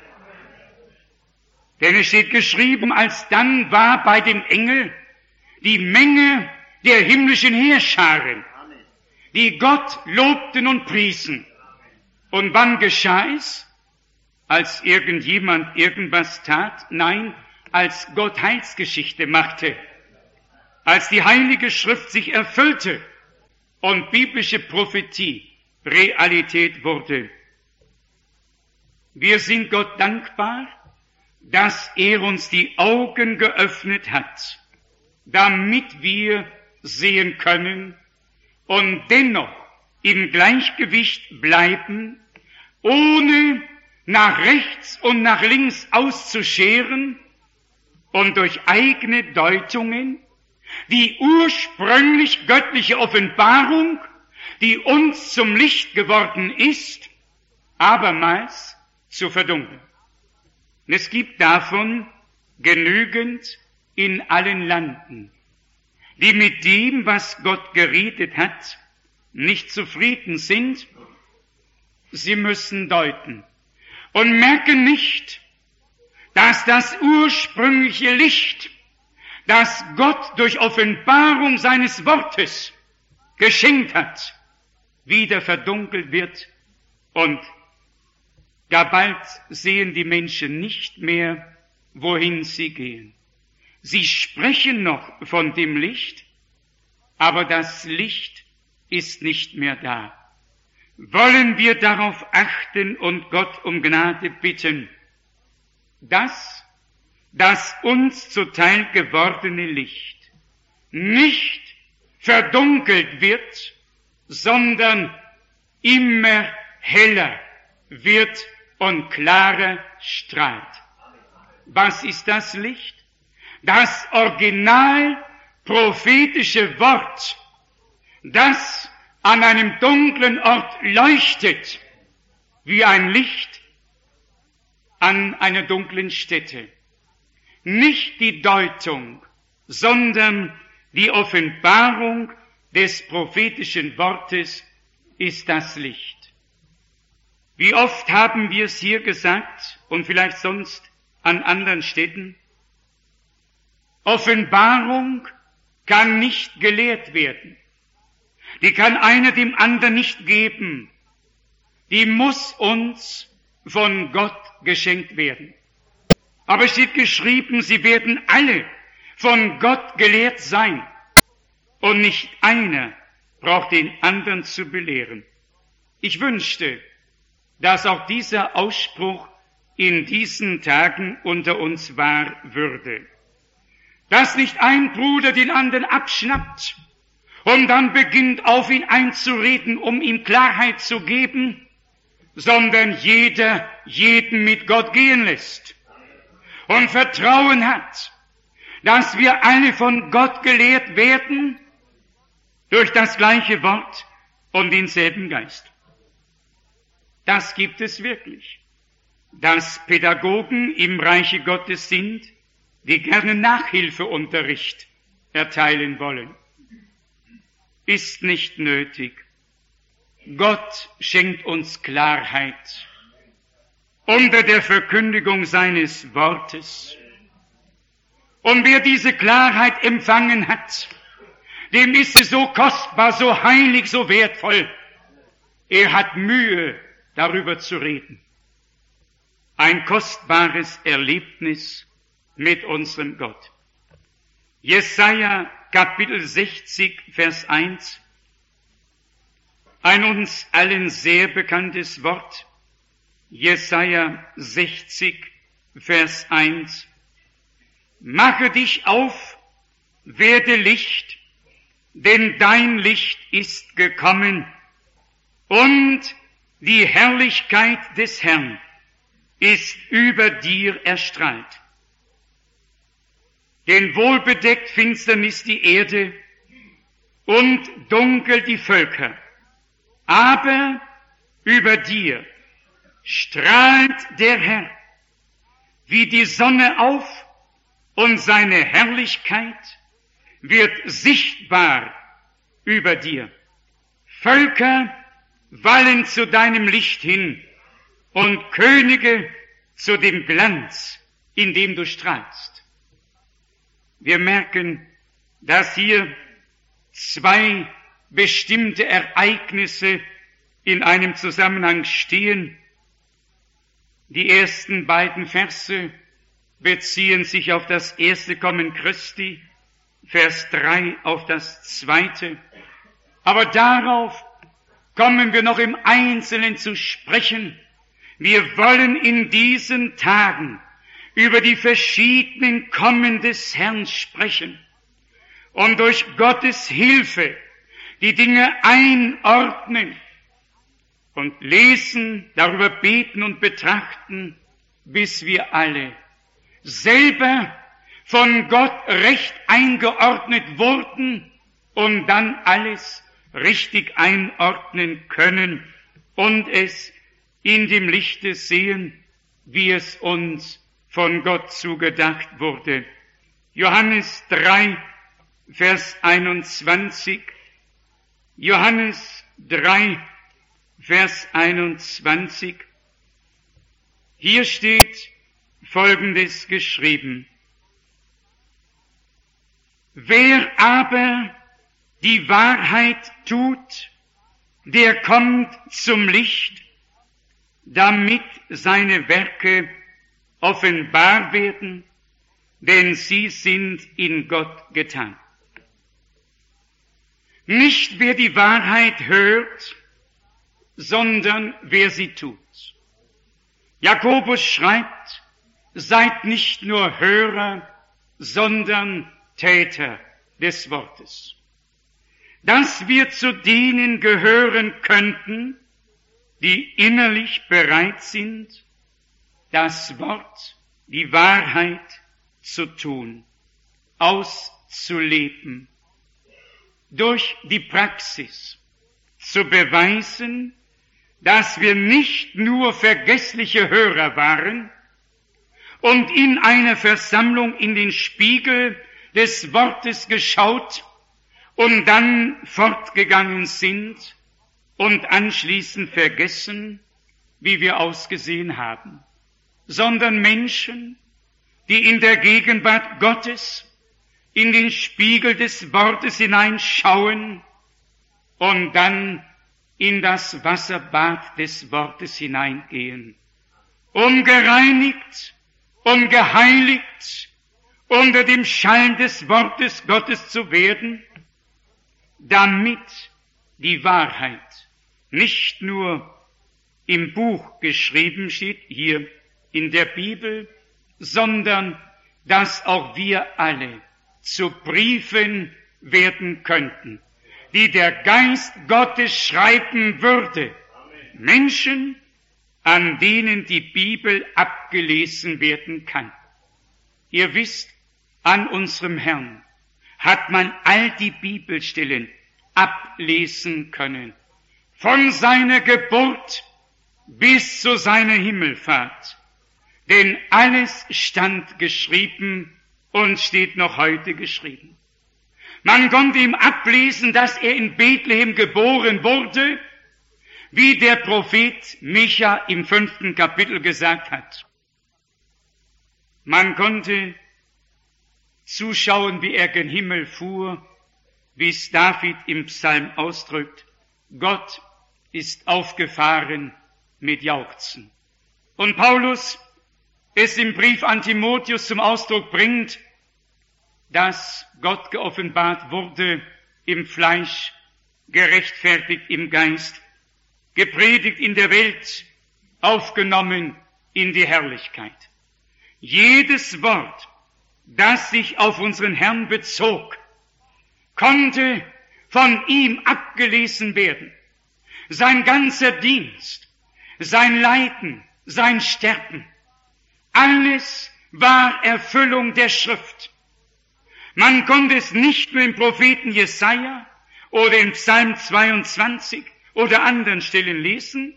Denn es steht geschrieben, alsdann war bei dem Engel die Menge der himmlischen Heerscharen, die Gott lobten und priesen. Und wann geschah es? Als irgendjemand irgendwas tat? Nein, als Gott Heilsgeschichte machte. Als die Heilige Schrift sich erfüllte und biblische Prophetie Realität wurde. Wir sind Gott dankbar, dass er uns die Augen geöffnet hat, damit wir sehen können und dennoch im Gleichgewicht bleiben, ohne nach rechts und nach links auszuscheren und durch eigene Deutungen die ursprünglich göttliche Offenbarung, die uns zum Licht geworden ist, abermals zu verdunkeln. Es gibt davon genügend in allen Landen, die mit dem, was Gott geredet hat, nicht zufrieden sind. Sie müssen deuten und merken nicht, dass das ursprüngliche Licht, das Gott durch Offenbarung seines Wortes geschenkt hat, wieder verdunkelt wird, und gar bald sehen die Menschen nicht mehr, wohin sie gehen. Sie sprechen noch von dem Licht, aber das Licht ist nicht mehr da. Wollen wir darauf achten und Gott um Gnade bitten, dass das uns zuteil gewordene Licht nicht verdunkelt wird, sondern immer heller wird und klarer strahlt. Was ist das Licht? Das original prophetische Wort, das an einem dunklen Ort leuchtet, wie ein Licht an einer dunklen Stätte. Nicht die Deutung, sondern die Offenbarung des prophetischen Wortes ist das Licht. Wie oft haben wir es hier gesagt und vielleicht sonst an anderen Städten? Offenbarung kann nicht gelehrt werden. Die kann einer dem anderen nicht geben. Die muss uns von Gott geschenkt werden. Aber es steht geschrieben, sie werden alle von Gott gelehrt sein. Und nicht einer braucht den anderen zu belehren. Ich wünschte, dass auch dieser Ausspruch in diesen Tagen unter uns wahr würde. Dass nicht ein Bruder den anderen abschnappt und dann beginnt auf ihn einzureden, um ihm Klarheit zu geben, sondern jeder jeden mit Gott gehen lässt und Vertrauen hat, dass wir alle von Gott gelehrt werden durch das gleiche Wort und denselben Geist. Das gibt es wirklich. Dass Pädagogen im Reiche Gottes sind, die gerne Nachhilfeunterricht erteilen wollen, ist nicht nötig. Gott schenkt uns Klarheit unter der Verkündigung seines Wortes. Und wer diese Klarheit empfangen hat, dem ist sie so kostbar, so heilig, so wertvoll. Er hat Mühe, darüber zu reden. Ein kostbares Erlebnis mit unserem Gott. Jesaja Kapitel sechzig, Vers eins. Ein uns allen sehr bekanntes Wort. Jesaja sechzig, Vers eins. Mache dich auf, werde Licht, denn dein Licht ist gekommen und die Herrlichkeit des Herrn ist über dir erstrahlt. Denn wohlbedeckt Finsternis die Erde und dunkel die Völker, aber über dir strahlt der Herr wie die Sonne auf und seine Herrlichkeit wird sichtbar über dir. Völker wallen zu deinem Licht hin und Könige zu dem Glanz, in dem du strahlst. Wir merken, dass hier zwei bestimmte Ereignisse in einem Zusammenhang stehen. Die ersten beiden Verse beziehen sich auf das erste Kommen Christi, Vers drei auf das zweite. Aber darauf kommen wir noch im Einzelnen zu sprechen. Wir wollen in diesen Tagen über die verschiedenen Kommen des Herrn sprechen und durch Gottes Hilfe die Dinge einordnen und lesen, darüber beten und betrachten, bis wir alle selber von Gott recht eingeordnet wurden und dann alles richtig einordnen können und es in dem Lichte sehen, wie es uns von Gott zugedacht wurde. Johannes drei, Vers einundzwanzig. Johannes drei, Vers einundzwanzig. Hier steht Folgendes geschrieben: Wer aber die Wahrheit tut, der kommt zum Licht, damit seine Werke offenbar werden, denn sie sind in Gott getan. Nicht wer die Wahrheit hört, sondern wer sie tut. Jakobus schreibt, seid nicht nur Hörer, sondern Täter des Wortes. Dass wir zu denen gehören könnten, die innerlich bereit sind, das Wort, die Wahrheit zu tun, auszuleben, durch die Praxis zu beweisen, dass wir nicht nur vergessliche Hörer waren und in einer Versammlung in den Spiegel des Wortes geschaut und dann fortgegangen sind und anschließend vergessen, wie wir ausgesehen haben, sondern Menschen, die in der Gegenwart Gottes in den Spiegel des Wortes hineinschauen und dann in das Wasserbad des Wortes hineingehen, um gereinigt und geheiligt unter dem Schein des Wortes Gottes zu werden, damit die Wahrheit nicht nur im Buch geschrieben steht, hier in der Bibel, sondern dass auch wir alle zu Briefen werden könnten, die der Geist Gottes schreiben würde. Amen. Menschen, an denen die Bibel abgelesen werden kann. Ihr wisst, an unserem Herrn hat man all die Bibelstellen ablesen können. Von seiner Geburt bis zu seiner Himmelfahrt. Denn alles stand geschrieben und steht noch heute geschrieben. Man konnte ihm ablesen, dass er in Bethlehem geboren wurde, wie der Prophet Micha im fünften Kapitel gesagt hat. Man konnte zuschauen, wie er gen Himmel fuhr, wie es David im Psalm ausdrückt: Gott ist aufgefahren mit Jauchzen. Und Paulus es im Brief an Timotheus zum Ausdruck bringt, dass Gott geoffenbart wurde im Fleisch, gerechtfertigt im Geist, gepredigt in der Welt, aufgenommen in die Herrlichkeit. Jedes Wort, das sich auf unseren Herrn bezog, konnte von ihm abgelesen werden. Sein ganzer Dienst, sein Leiden, sein Sterben, alles war Erfüllung der Schrift. Man konnte es nicht nur im Propheten Jesaja oder im Psalm zweiundzwanzig oder anderen Stellen lesen.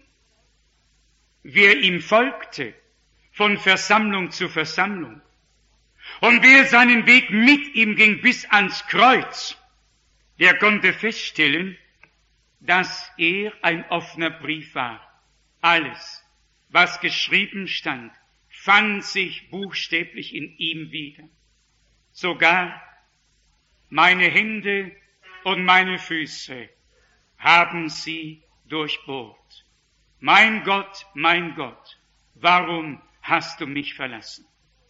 Wer ihm folgte, von Versammlung zu Versammlung, und wer seinen Weg mit ihm ging bis ans Kreuz, der konnte feststellen, dass er ein offener Brief war. Alles, was geschrieben stand, fand sich buchstäblich in ihm wieder. Sogar meine Hände und meine Füße haben sie durchbohrt. Mein Gott, mein Gott, warum hast du mich verlassen?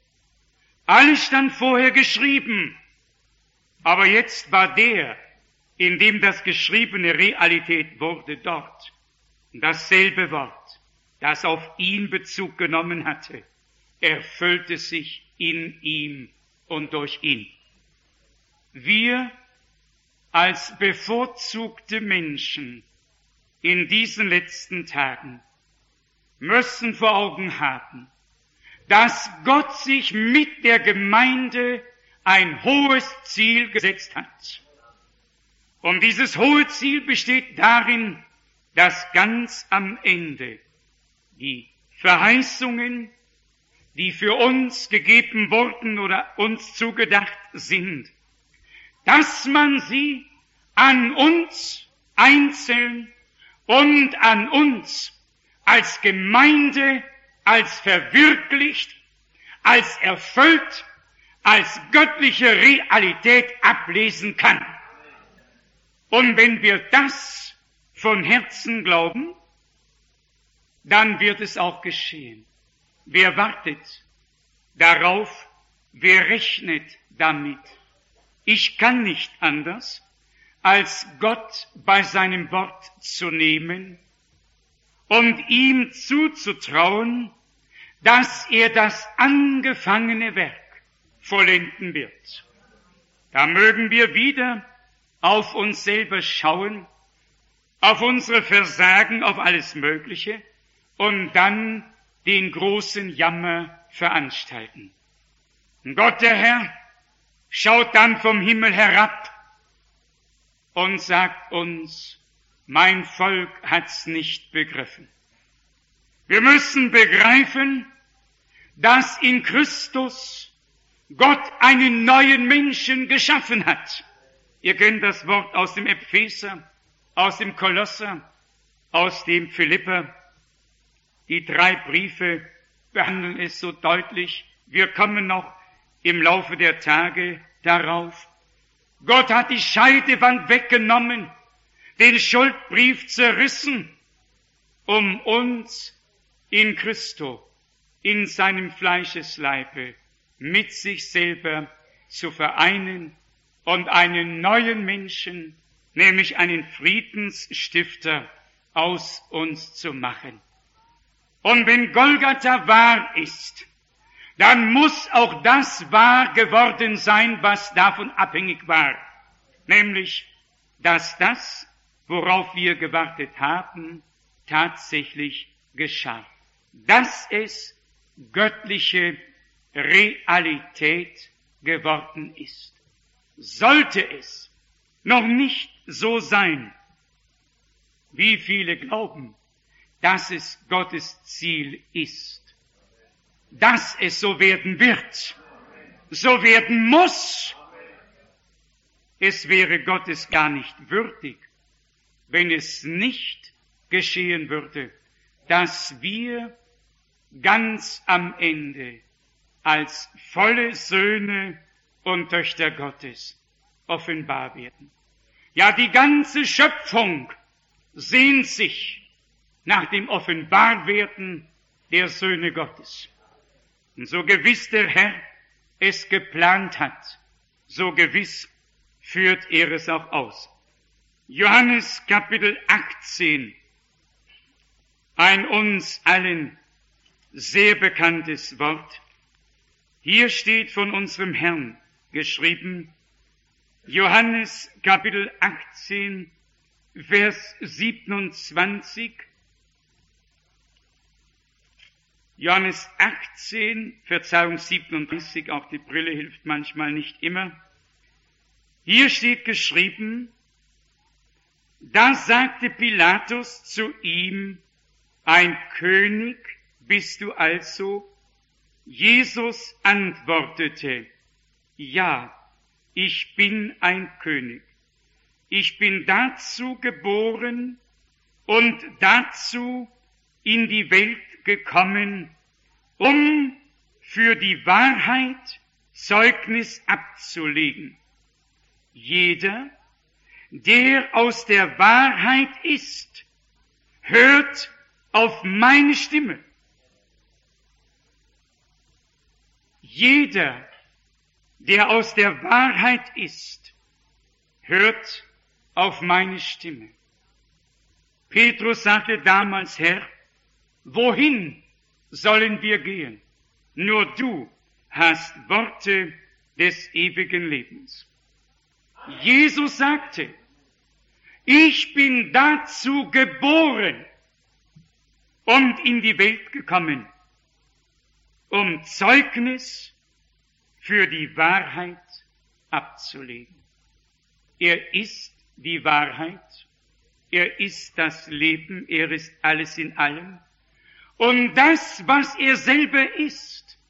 Alles stand vorher geschrieben, aber jetzt war der, in dem das Geschriebene Realität wurde, dort. Dasselbe Wort, das auf ihn Bezug genommen hatte, erfüllte sich in ihm und durch ihn. Wir als bevorzugte Menschen in diesen letzten Tagen müssen vor Augen haben, dass Gott sich mit der Gemeinde ein hohes Ziel gesetzt hat. Und dieses hohe Ziel besteht darin, dass ganz am Ende die Verheißungen, die für uns gegeben wurden oder uns zugedacht sind, dass man sie an uns einzeln und an uns als Gemeinde, als verwirklicht, als erfüllt, als göttliche Realität ablesen kann. Und wenn wir das von Herzen glauben, dann wird es auch geschehen. Wer wartet darauf? Wer rechnet damit? Ich kann nicht anders, als Gott bei seinem Wort zu nehmen und ihm zuzutrauen, dass er das angefangene Werk vollenden wird. Da mögen wir wieder auf uns selber schauen, auf unsere Versagen, auf alles Mögliche und dann den großen Jammer veranstalten. Und Gott, der Herr, schaut dann vom Himmel herab und sagt uns, mein Volk hat's nicht begriffen. Wir müssen begreifen, dass in Christus Gott einen neuen Menschen geschaffen hat. Ihr kennt das Wort aus dem Epheser, aus dem Kolosser, aus dem Philipper. Die drei Briefe behandeln es so deutlich. Wir kommen noch im Laufe der Tage darauf. Gott hat die Scheidewand weggenommen, den Schuldbrief zerrissen, um uns in Christo, in seinem Fleischesleibe, mit sich selber zu vereinen und einen neuen Menschen, nämlich einen Friedensstifter, aus uns zu machen. Und wenn Golgatha wahr ist, dann muss auch das wahr geworden sein, was davon abhängig war. Nämlich, dass das, worauf wir gewartet haben, tatsächlich geschah. Dass es göttliche Realität geworden ist. Sollte es noch nicht so sein, wie viele glauben, dass es Gottes Ziel ist, dass es so werden wird, so werden muss. Es wäre Gottes gar nicht würdig, wenn es nicht geschehen würde, dass wir ganz am Ende als volle Söhne und Töchter Gottes offenbar werden. Ja, die ganze Schöpfung sehnt sich nach dem Offenbarwerden der Söhne Gottes. Und so gewiss der Herr es geplant hat, so gewiss führt er es auch aus. Johannes Kapitel achtzehn, ein uns allen sehr bekanntes Wort. Hier steht von unserem Herrn geschrieben, Johannes Kapitel achtzehn, Vers siebenundzwanzig. Johannes achtzehn, Verzeihung siebenunddreißig, auch die Brille hilft manchmal nicht immer. Hier steht geschrieben, da sagte Pilatus zu ihm, ein König bist du also? Jesus antwortete, ja, ich bin ein König. Ich bin dazu geboren und dazu in die Welt gekommen, um für die Wahrheit Zeugnis abzulegen. Jeder, der aus der Wahrheit ist, hört auf meine Stimme. Jeder, der aus der Wahrheit ist, hört auf meine Stimme. Petrus sagte damals, Herr, wohin sollen wir gehen? Nur du hast Worte des ewigen Lebens. Jesus sagte, ich bin dazu geboren und in die Welt gekommen, um Zeugnis für die Wahrheit abzulegen. Er ist die Wahrheit, er ist das Leben, er ist alles in allem. Und das, was er selber ist,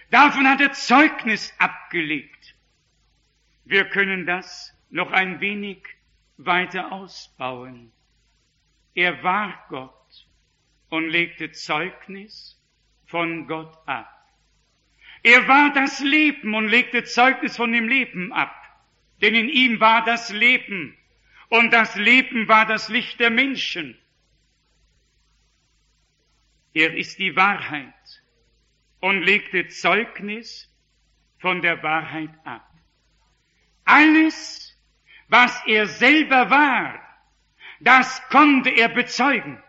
Davon hat er Zeugnis abgelegt. Wir können das noch ein wenig weiter ausbauen. Er war Gott und legte Zeugnis von Gott ab. Er war das Leben und legte Zeugnis von dem Leben ab. Denn in ihm war das Leben und das Leben war das Licht der Menschen. Er ist die Wahrheit und legte Zeugnis von der Wahrheit ab. Alles, was er selber war, das konnte er bezeugen.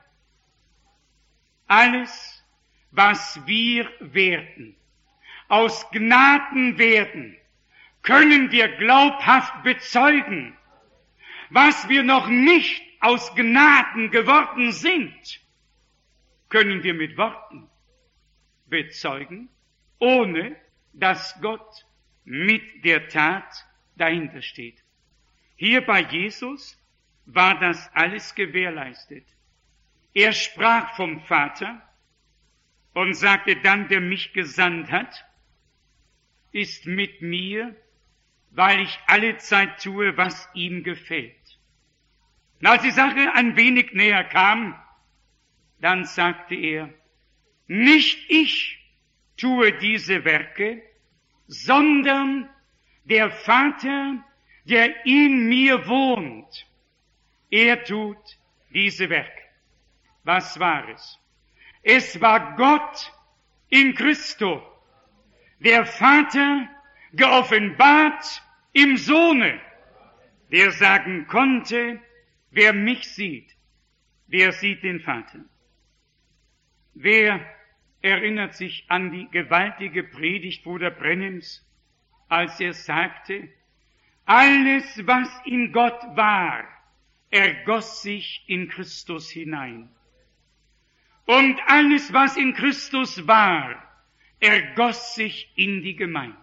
Alles, was wir werden, aus Gnaden werden, können wir glaubhaft bezeugen. Was wir noch nicht aus Gnaden geworden sind, können wir mit Worten bezeugen, ohne dass Gott mit der Tat dahinter steht. Hier bei Jesus war das alles gewährleistet. Er sprach vom Vater und sagte dann, der mich gesandt hat, ist mit mir, weil ich alle Zeit tue, was ihm gefällt. Und als die Sache ein wenig näher kam, dann sagte er, nicht ich tue diese Werke, sondern der Vater, der in mir wohnt, er tut diese Werke. Was war es? Es war Gott in Christo, der Vater geoffenbart im Sohne, der sagen konnte, wer mich sieht, der sieht den Vater. Wer erinnert sich an die gewaltige Predigt Bruder Brennims, als er sagte, alles, was in Gott war, ergoss sich in Christus hinein. Und alles, was in Christus war, ergoss sich in die Gemeinde.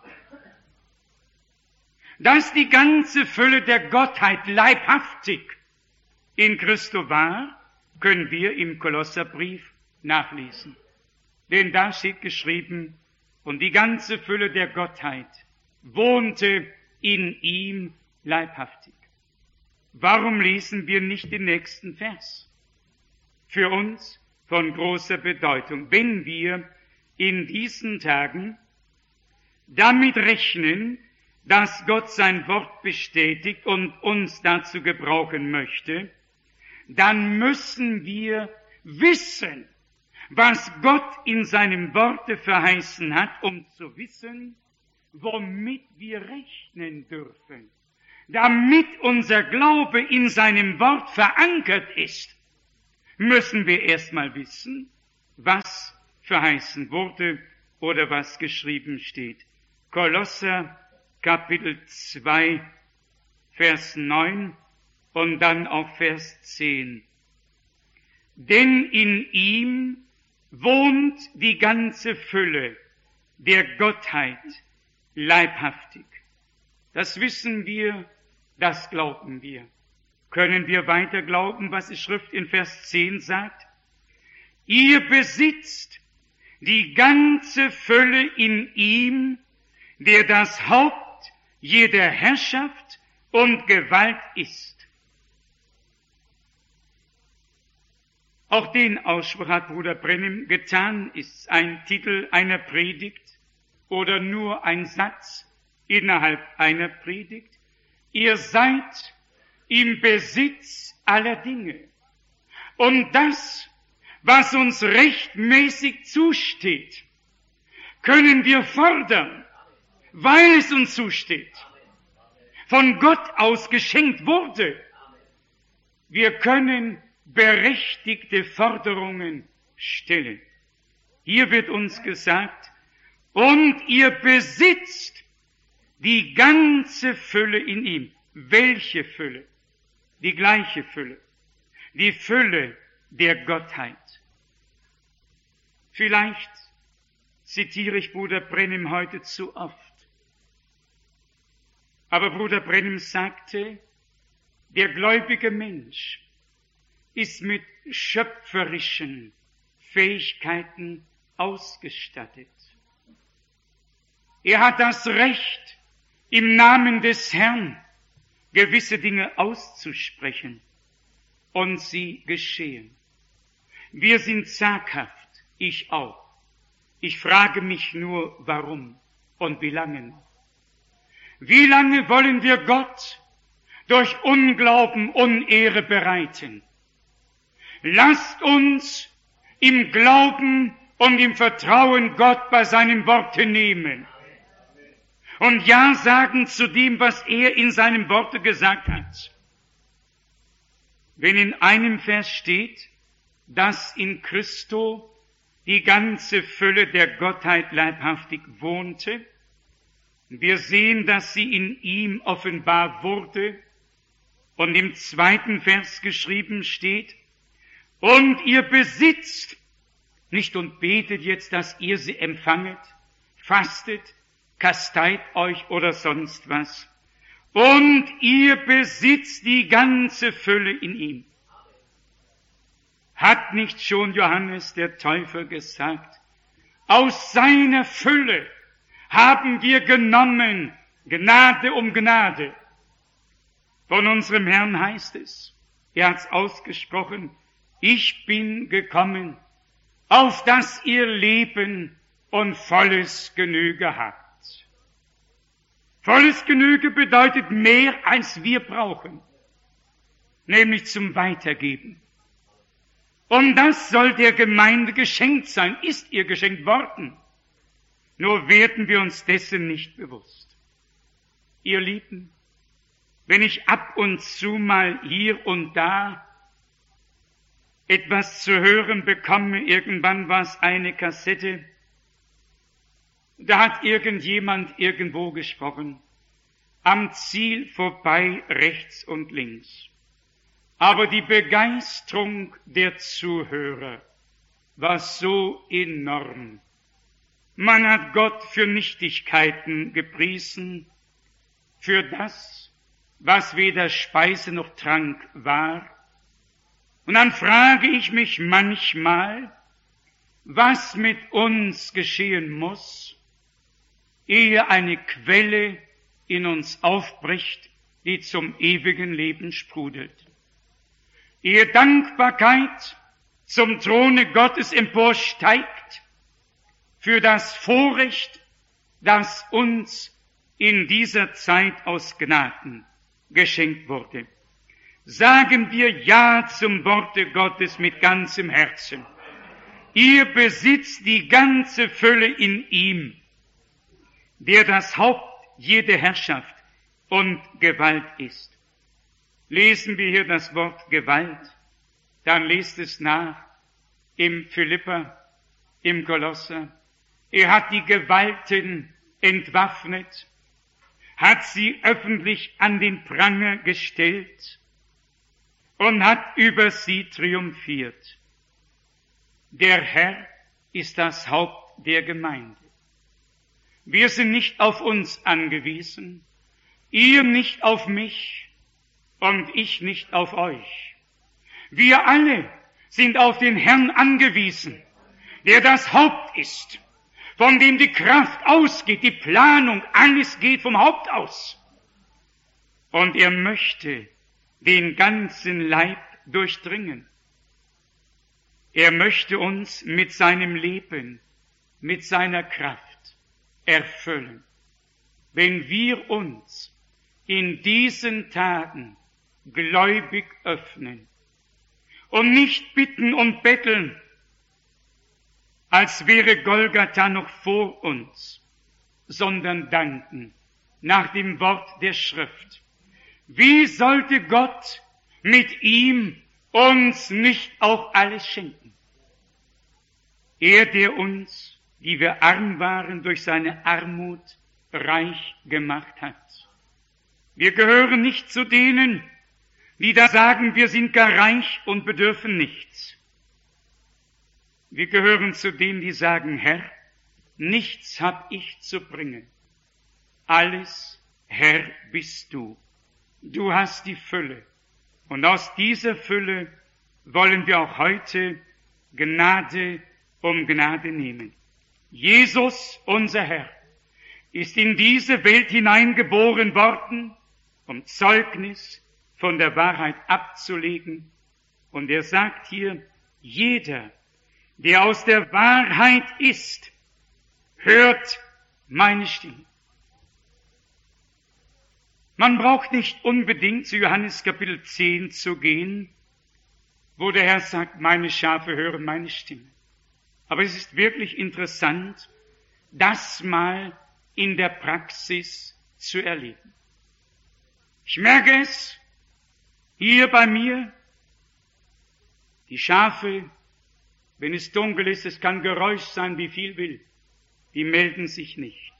Dass die ganze Fülle der Gottheit leibhaftig in Christo war, können wir im Kolosserbrief nachlesen. Denn da steht geschrieben, und die ganze Fülle der Gottheit wohnte in ihm leibhaftig. Warum lesen wir nicht den nächsten Vers? Für uns von großer Bedeutung, wenn wir in diesen Tagen damit rechnen, dass Gott sein Wort bestätigt und uns dazu gebrauchen möchte, dann müssen wir wissen, was Gott in seinem Worte verheißen hat, um zu wissen, womit wir rechnen dürfen. Damit unser Glaube in seinem Wort verankert ist, müssen wir erstmal wissen, was verheißen wurde oder was geschrieben steht. Kolosser Kapitel zwei, Vers neun und dann auf Vers zehn. Denn in ihm wohnt die ganze Fülle der Gottheit leibhaftig. Das wissen wir, das glauben wir. Können wir weiter glauben, was die Schrift in Vers zehn sagt? Ihr besitzt die ganze Fülle in ihm, der das Haupt jeder Herrschaft und Gewalt ist. Auch den Ausspruch hat Bruder Brennim getan, ist ein Titel einer Predigt oder nur ein Satz innerhalb einer Predigt. Ihr seid im Besitz aller Dinge. Und das, was uns rechtmäßig zusteht, können wir fordern, weil es uns zusteht, von Gott aus geschenkt wurde. Wir können berechtigte Forderungen stellen. Hier wird uns gesagt, und ihr besitzt die ganze Fülle in ihm. Welche Fülle? Die gleiche Fülle. Die Fülle der Gottheit. Vielleicht zitiere ich Bruder Brennim heute zu oft. Aber Bruder Brennim sagte, der gläubige Mensch ist mit schöpferischen Fähigkeiten ausgestattet. Er hat das Recht, im Namen des Herrn gewisse Dinge auszusprechen, und sie geschehen. Wir sind zaghaft, ich auch. Ich frage mich nur, warum und wie lange noch? Wie lange wollen wir Gott durch Unglauben Unehre bereiten? Lasst uns im Glauben und im Vertrauen Gott bei seinem Worte nehmen und Ja sagen zu dem, was er in seinem Worte gesagt hat. Wenn in einem Vers steht, dass in Christo die ganze Fülle der Gottheit leibhaftig wohnte, wir sehen, dass sie in ihm offenbar wurde, und im zweiten Vers geschrieben steht, und ihr besitzt, nicht und betet jetzt, dass ihr sie empfanget, fastet, kasteit euch oder sonst was, und ihr besitzt die ganze Fülle in ihm. Hat nicht schon Johannes der Täufer gesagt, aus seiner Fülle haben wir genommen, Gnade um Gnade. Von unserem Herrn heißt es, er hat's ausgesprochen, ich bin gekommen, auf dass ihr Leben und volles Genüge habt. Volles Genüge bedeutet mehr, als wir brauchen, nämlich zum Weitergeben. Und das soll der Gemeinde geschenkt sein, ist ihr geschenkt worden. Nur werden wir uns dessen nicht bewusst. Ihr Lieben, wenn ich ab und zu mal hier und da etwas zu hören bekomme, irgendwann war es eine Kassette, da hat irgendjemand irgendwo gesprochen, am Ziel vorbei, rechts und links. Aber die Begeisterung der Zuhörer war so enorm. Man hat Gott für Nichtigkeiten gepriesen, für das, was weder Speise noch Trank war. Und dann frage ich mich manchmal, was mit uns geschehen muss, ehe eine Quelle in uns aufbricht, die zum ewigen Leben sprudelt. Ehe Dankbarkeit zum Throne Gottes emporsteigt für das Vorrecht, das uns in dieser Zeit aus Gnaden geschenkt wurde. Sagen wir Ja zum Worte Gottes mit ganzem Herzen. Ihr besitzt die ganze Fülle in ihm, der das Haupt jeder Herrschaft und Gewalt ist. Lesen wir hier das Wort Gewalt, dann lest es nach im Philipper, im Kolosser. Er hat die Gewalten entwaffnet, hat sie öffentlich an den Pranger gestellt und hat über sie triumphiert. Der Herr ist das Haupt der Gemeinde. Wir sind nicht auf uns angewiesen, ihr nicht auf mich und ich nicht auf euch. Wir alle sind auf den Herrn angewiesen, der das Haupt ist, von dem die Kraft ausgeht, die Planung, alles geht vom Haupt aus. Und er möchte den ganzen Leib durchdringen. Er möchte uns mit seinem Leben, mit seiner Kraft erfüllen. Wenn wir uns in diesen Tagen gläubig öffnen und nicht bitten und betteln, als wäre Golgatha noch vor uns, sondern danken nach dem Wort der Schrift. Wie sollte Gott mit ihm uns nicht auch alles schenken? Er, der uns, die wir arm waren, durch seine Armut reich gemacht hat. Wir gehören nicht zu denen, die da sagen, wir sind gar reich und bedürfen nichts. Wir gehören zu denen, die sagen, Herr, nichts hab ich zu bringen. Alles, Herr, bist du. Du hast die Fülle. Und aus dieser Fülle wollen wir auch heute Gnade um Gnade nehmen. Jesus, unser Herr, ist in diese Welt hineingeboren worden, um Zeugnis von der Wahrheit abzulegen. Und er sagt hier, jeder, der aus der Wahrheit ist, hört meine Stimme. Man braucht nicht unbedingt zu Johannes Kapitel zehn zu gehen, wo der Herr sagt, meine Schafe hören meine Stimme. Aber es ist wirklich interessant, das mal in der Praxis zu erleben. Ich merke es hier bei mir, die Schafe, wenn es dunkel ist, es kann Geräusch sein, wie viel will, die melden sich nicht.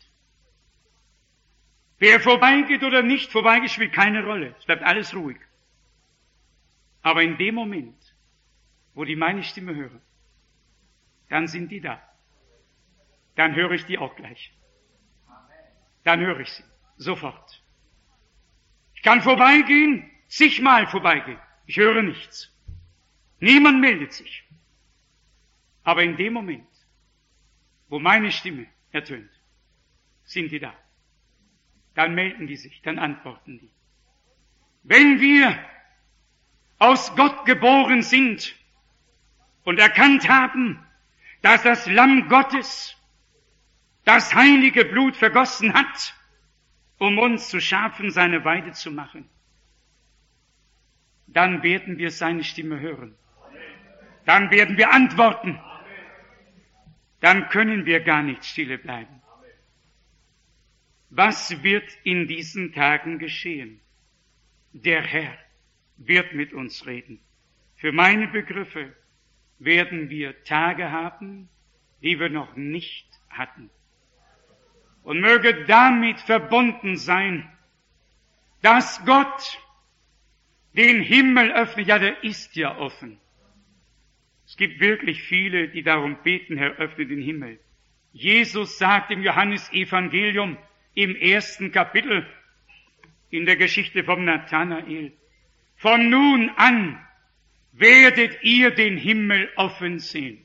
Wer vorbeigeht oder nicht vorbeigeht, spielt keine Rolle. Es bleibt alles ruhig. Aber in dem Moment, wo die meine Stimme hören, dann sind die da. Dann höre ich die auch gleich. Dann höre ich sie. Sofort. Ich kann vorbeigehen, zigmal vorbeigehen. Ich höre nichts. Niemand meldet sich. Aber in dem Moment, wo meine Stimme ertönt, sind die da. Dann melden die sich, dann antworten die. Wenn wir aus Gott geboren sind und erkannt haben, dass das Lamm Gottes das heilige Blut vergossen hat, um uns zu Schafen seine Weide zu machen, dann werden wir seine Stimme hören. Dann werden wir antworten. Dann können wir gar nicht stille bleiben. Was wird in diesen Tagen geschehen? Der Herr wird mit uns reden. Für meine Begriffe werden wir Tage haben, die wir noch nicht hatten. Und möge damit verbunden sein, dass Gott den Himmel öffnet. Ja, der ist ja offen. Es gibt wirklich viele, die darum beten, Herr, öffne den Himmel. Jesus sagt im Johannesevangelium im ersten Kapitel in der Geschichte vom Nathanael, von nun an werdet ihr den Himmel offen sehen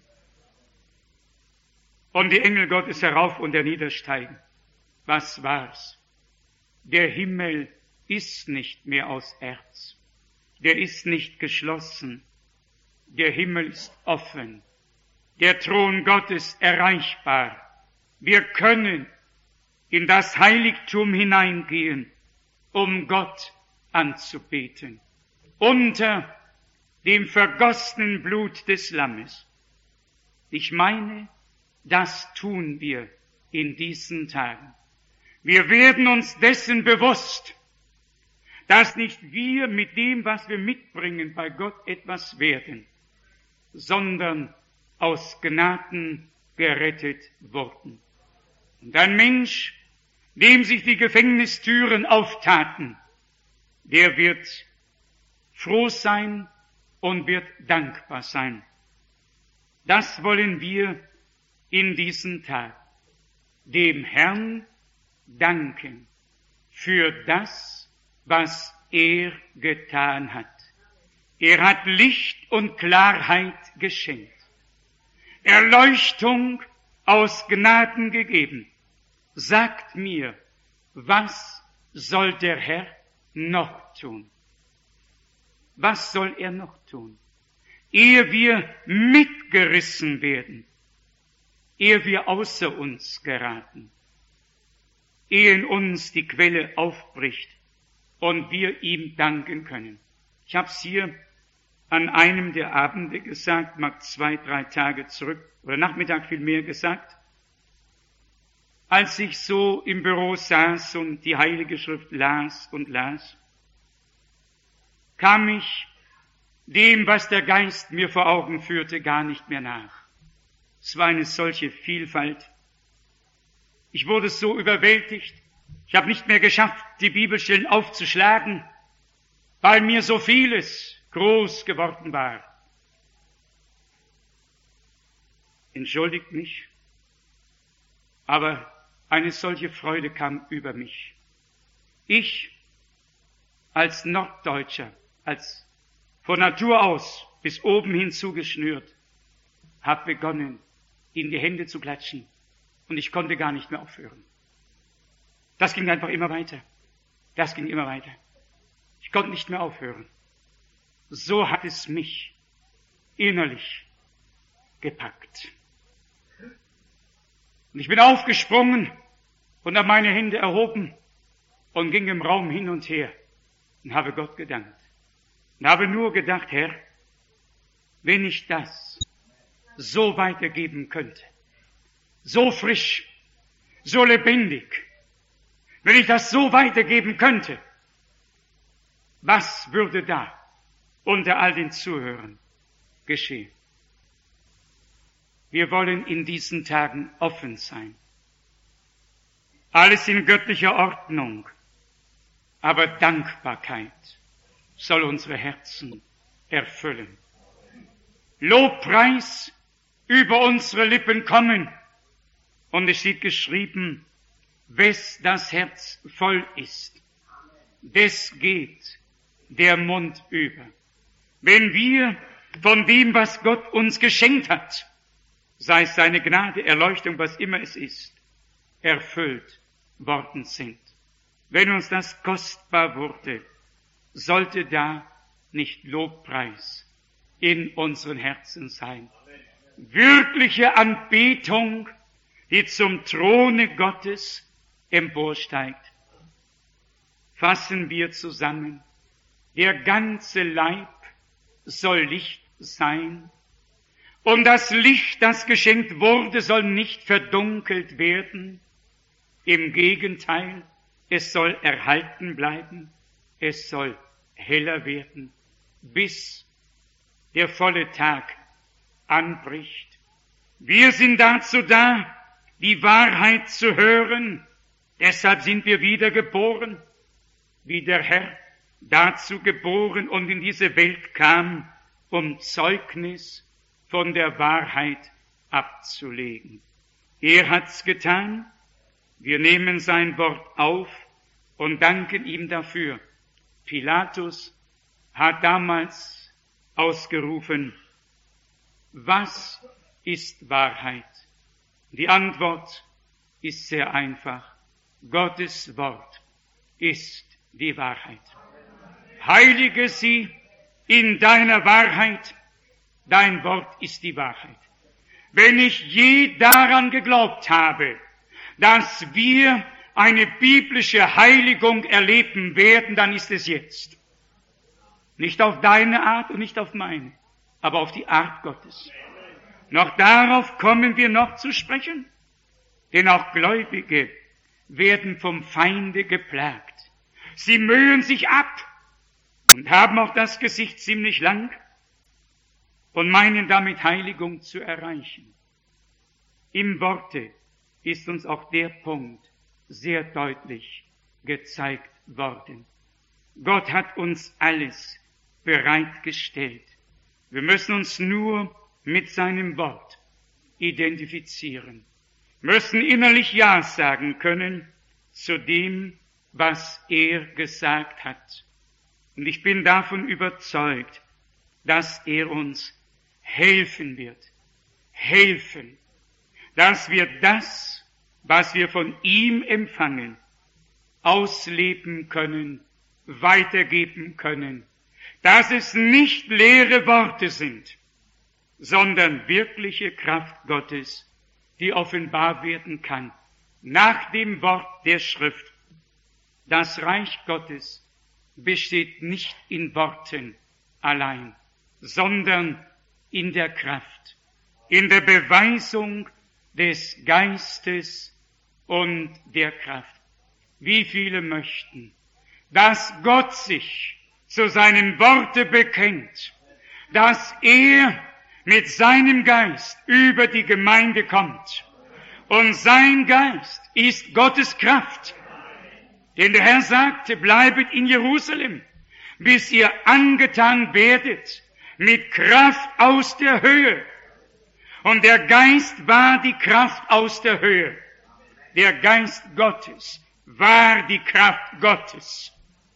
und die Engel Gottes herauf und herniedersteigen. Was war's? Der Himmel ist nicht mehr aus Erz. Der ist nicht geschlossen. Der Himmel ist offen. Der Thron Gottes erreichbar. Wir können in das Heiligtum hineingehen, um Gott anzubeten. Unter dem vergossenen Blut des Lammes. Ich meine, das tun wir in diesen Tagen. Wir werden uns dessen bewusst, dass nicht wir mit dem, was wir mitbringen, bei Gott etwas werden, sondern aus Gnaden gerettet wurden. Und ein Mensch, dem sich die Gefängnistüren auftaten, der wird froh sein und wird dankbar sein. Das wollen wir in diesen Tag dem Herrn danken für das, was er getan hat. Er hat Licht und Klarheit geschenkt, Erleuchtung aus Gnaden gegeben. Sagt mir, was soll der Herr noch tun? Was soll er noch tun? Ehe wir mitgerissen werden, ehe wir außer uns geraten, ehe in uns die Quelle aufbricht und wir ihm danken können. Ich habe es hier an einem der Abende gesagt, mag zwei, drei Tage zurück, oder Nachmittag vielmehr gesagt, als ich so im Büro saß und die Heilige Schrift las und las, kam ich dem, was der Geist mir vor Augen führte, gar nicht mehr nach. Es war eine solche Vielfalt. Ich wurde so überwältigt, ich habe nicht mehr geschafft, die Bibelstellen aufzuschlagen, weil mir so vieles groß geworden war. Entschuldigt mich, aber eine solche Freude kam über mich. Ich als Norddeutscher, als von Natur aus bis oben hin zugeschnürt, habe begonnen, in die Hände zu klatschen und ich konnte gar nicht mehr aufhören. Das ging einfach immer weiter. Das ging immer weiter. Ich konnte nicht mehr aufhören. So hat es mich innerlich gepackt. Und ich bin aufgesprungen und habe meine Hände erhoben und ging im Raum hin und her und habe Gott gedankt. Und habe nur gedacht, Herr, wenn ich das so weitergeben könnte, so frisch, so lebendig, wenn ich das so weitergeben könnte, was würde da unter all den Zuhörern geschehen? Wir wollen in diesen Tagen offen sein. Alles in göttlicher Ordnung, aber Dankbarkeit soll unsere Herzen erfüllen. Lobpreis über unsere Lippen kommen. Und es steht geschrieben, wes das Herz voll ist, des geht der Mund über. Wenn wir von dem, was Gott uns geschenkt hat, sei es seine Gnade, Erleuchtung, was immer es ist, erfüllt worden sind. Wenn uns das kostbar wurde, sollte da nicht Lobpreis in unseren Herzen sein. Wirkliche Anbetung, die zum Throne Gottes emporsteigt. Fassen wir zusammen, der ganze Leib soll Licht sein, und das Licht, das geschenkt wurde, soll nicht verdunkelt werden. Im Gegenteil, es soll erhalten bleiben, es soll heller werden, bis der volle Tag anbricht. Wir sind dazu da, die Wahrheit zu hören. Deshalb sind wir wiedergeboren, wie der Herr dazu geboren und in diese Welt kam, um Zeugnis von der Wahrheit abzulegen. Er hat's getan. Wir nehmen sein Wort auf und danken ihm dafür. Pilatus hat damals ausgerufen, was ist Wahrheit? Die Antwort ist sehr einfach. Gottes Wort ist die Wahrheit. Heilige sie in deiner Wahrheit. Dein Wort ist die Wahrheit. Wenn ich je daran geglaubt habe, dass wir eine biblische Heiligung erleben werden, dann ist es jetzt. Nicht auf deine Art und nicht auf meine, aber auf die Art Gottes. Noch darauf kommen wir noch zu sprechen, denn auch Gläubige werden vom Feinde geplagt. Sie mühen sich ab und haben auch das Gesicht ziemlich lang und meinen damit Heiligung zu erreichen. Im Worte ist uns auch der Punkt sehr deutlich gezeigt worden. Gott hat uns alles bereitgestellt. Wir müssen uns nur mit seinem Wort identifizieren, müssen innerlich Ja sagen können zu dem, was er gesagt hat. Und ich bin davon überzeugt, dass er uns helfen wird, helfen, dass wir das, was wir von ihm empfangen, ausleben können, weitergeben können, dass es nicht leere Worte sind, sondern wirkliche Kraft Gottes, die offenbar werden kann, nach dem Wort der Schrift. Das Reich Gottes besteht nicht in Worten allein, sondern in der Kraft, in der Beweisung des Geistes und der Kraft. Wie viele möchten, dass Gott sich zu seinem Worte bekennt, dass er mit seinem Geist über die Gemeinde kommt. Und sein Geist ist Gottes Kraft. Denn der Herr sagte, bleibet in Jerusalem, bis ihr angetan werdet mit Kraft aus der Höhe. Und der Geist war die Kraft aus der Höhe. Der Geist Gottes war die Kraft Gottes.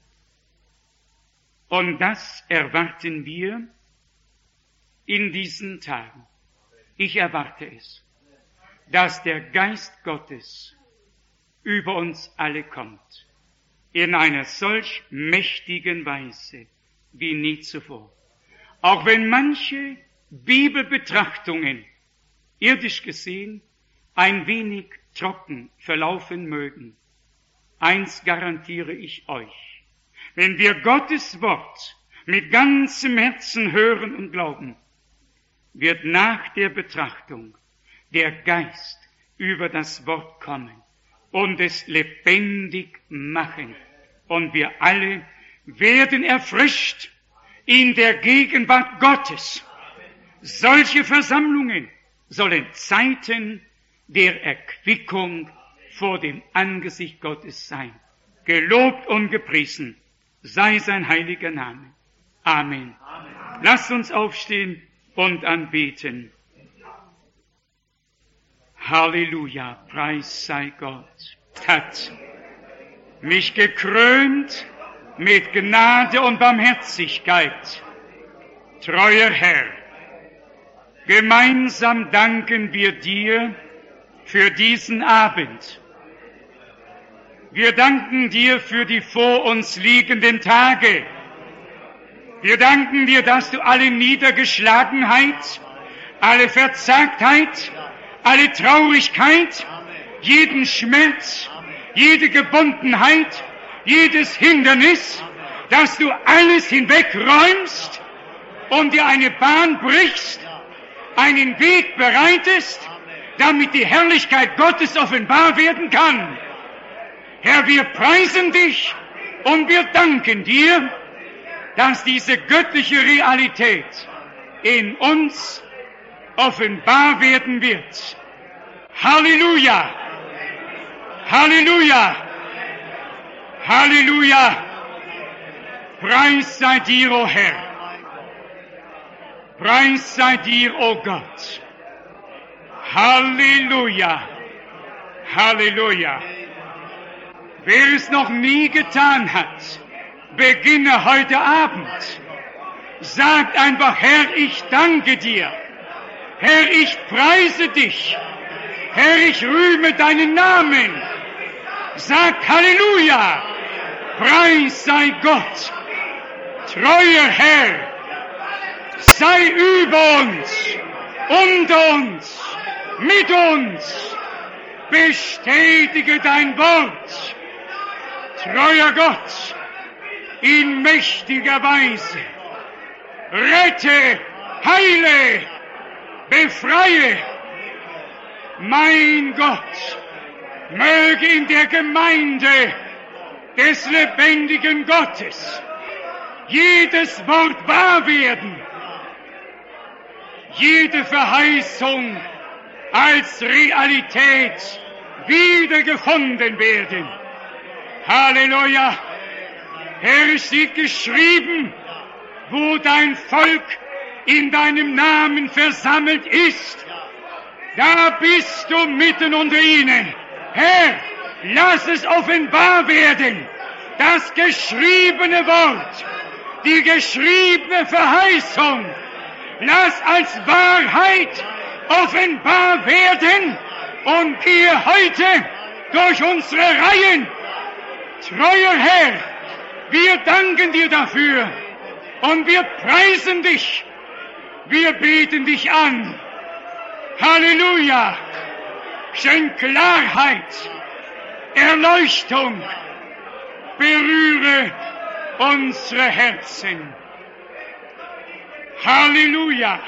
Und das erwarten wir in diesen Tagen. Ich erwarte es, dass der Geist Gottes über uns alle kommt. In einer solch mächtigen Weise wie nie zuvor. Auch wenn manche Bibelbetrachtungen, irdisch gesehen, ein wenig trocken verlaufen mögen, eins garantiere ich euch: Wenn wir Gottes Wort mit ganzem Herzen hören und glauben, wird nach der Betrachtung der Geist über das Wort kommen und es lebendig machen. Und wir alle werden erfrischt in der Gegenwart Gottes. Solche Versammlungen sollen Zeiten der Erquickung vor dem Angesicht Gottes sein. Gelobt und gepriesen sei sein heiliger Name. Amen. Amen. Lasst uns aufstehen und anbeten. Halleluja, Preis sei Gott, hat mich gekrönt mit Gnade und Barmherzigkeit. Treuer Herr, gemeinsam danken wir dir für diesen Abend. Wir danken dir für die vor uns liegenden Tage. Wir danken dir, dass du alle Niedergeschlagenheit, alle Verzagtheit, alle Traurigkeit, jeden Schmerz, jede Gebundenheit, jedes Hindernis, dass du alles hinwegräumst und dir eine Bahn brichst, einen Weg bereitest, damit die Herrlichkeit Gottes offenbar werden kann. Herr, wir preisen dich und wir danken dir, dass diese göttliche Realität in uns offenbar werden wird. Halleluja! Halleluja! Halleluja! Preis sei dir, o Herr! Preis sei dir, o Gott! Halleluja! Halleluja! Wer es noch nie getan hat, beginne heute Abend. Sagt einfach: Herr, ich danke dir. Herr, ich preise dich. Herr, ich rühme deinen Namen. Sagt Halleluja. Preis sei Gott. Treuer Herr, sei über uns, unter uns, mit uns. Bestätige dein Wort. Treuer Gott, in mächtiger Weise. Rette, heile, befreie. Mein Gott, möge in der Gemeinde des lebendigen Gottes jedes Wort wahr werden, jede Verheißung als Realität wiedergefunden werden. Halleluja! Herr, es steht geschrieben, wo dein Volk in deinem Namen versammelt ist, da bist du mitten unter ihnen. Herr, lass es offenbar werden, das geschriebene Wort, die geschriebene Verheißung, lass als Wahrheit offenbar werden und gehe heute durch unsere Reihen. Treuer Herr, wir danken dir dafür und wir preisen dich, wir beten dich an. Halleluja! Schenk Klarheit, Erleuchtung, berühre unsere Herzen. Halleluja!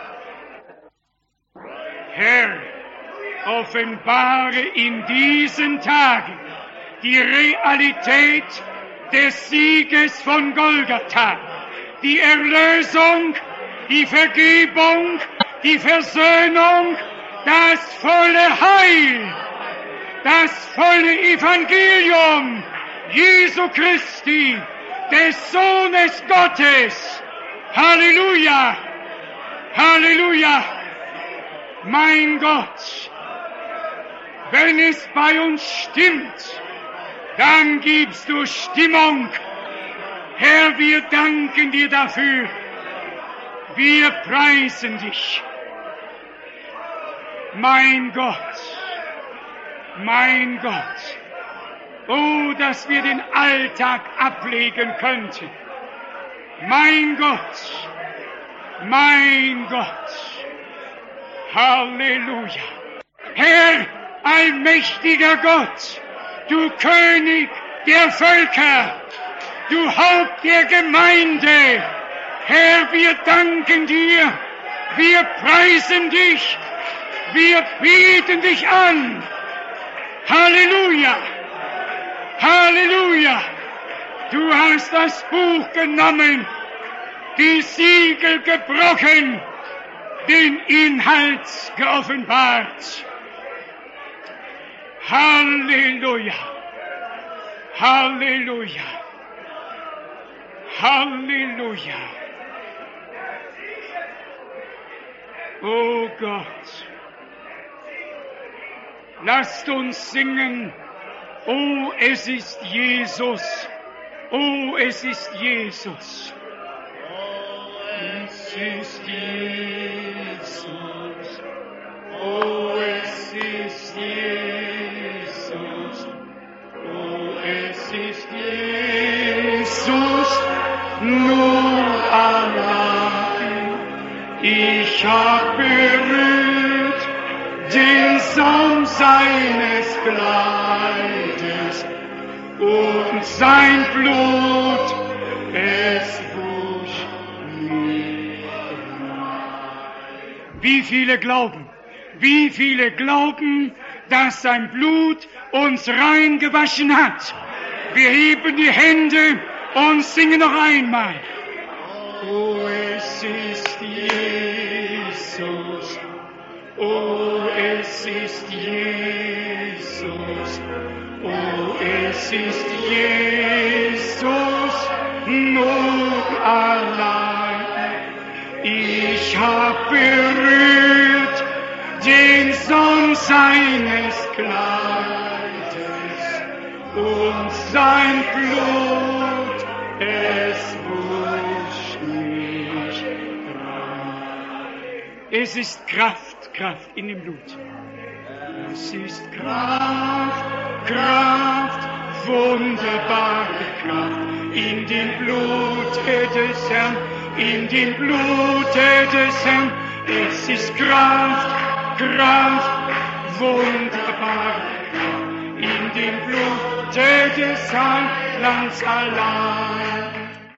Herr, offenbare in diesen Tagen die Realität des Sieges von Golgatha, die Erlösung, die Vergebung, die Versöhnung, das volle Heil, das volle Evangelium Jesu Christi, des Sohnes Gottes. Halleluja! Halleluja! Mein Gott, wenn es bei uns stimmt, dann gibst du Stimmung. Herr, wir danken dir dafür. Wir preisen dich. Mein Gott, mein Gott, Oh, dass wir den Alltag ablegen könnten. Mein Gott, mein Gott, Halleluja. Herr, allmächtiger Gott, du König der Völker, du Haupt der Gemeinde, Herr, wir danken dir, wir preisen dich, wir beten dich an. Halleluja, Halleluja, du hast das Buch genommen, die Siegel gebrochen, den Inhalt geoffenbart. Halleluja, Halleluja, Halleluja. Oh Gott, lasst uns singen, oh, es ist Jesus, oh, es ist Jesus. Es ist Jesus, oh, es ist Jesus, oh, es ist Jesus, nur allein. Ich hab berührt den Saum seines Kleides und sein Blut, es wusch mir rein. Wie viele glauben, wie viele glauben, dass sein Blut uns rein gewaschen hat? Wir heben die Hände und singen noch einmal. Oh, es ist Jesus, oh, es ist Jesus, oh, es ist Jesus, nur allein. Ich hab berührt den Saum seines Kleides und sein Blut, es wusch mich rein. Es ist Kraft, Kraft in dem Blut. Es ist Kraft, Kraft, wunderbare Kraft in dem Blute des Herrn, in dem Blute des Herrn. Es ist Kraft, Kraft, wunderbare Kraft in dem Blute des Heilands allein.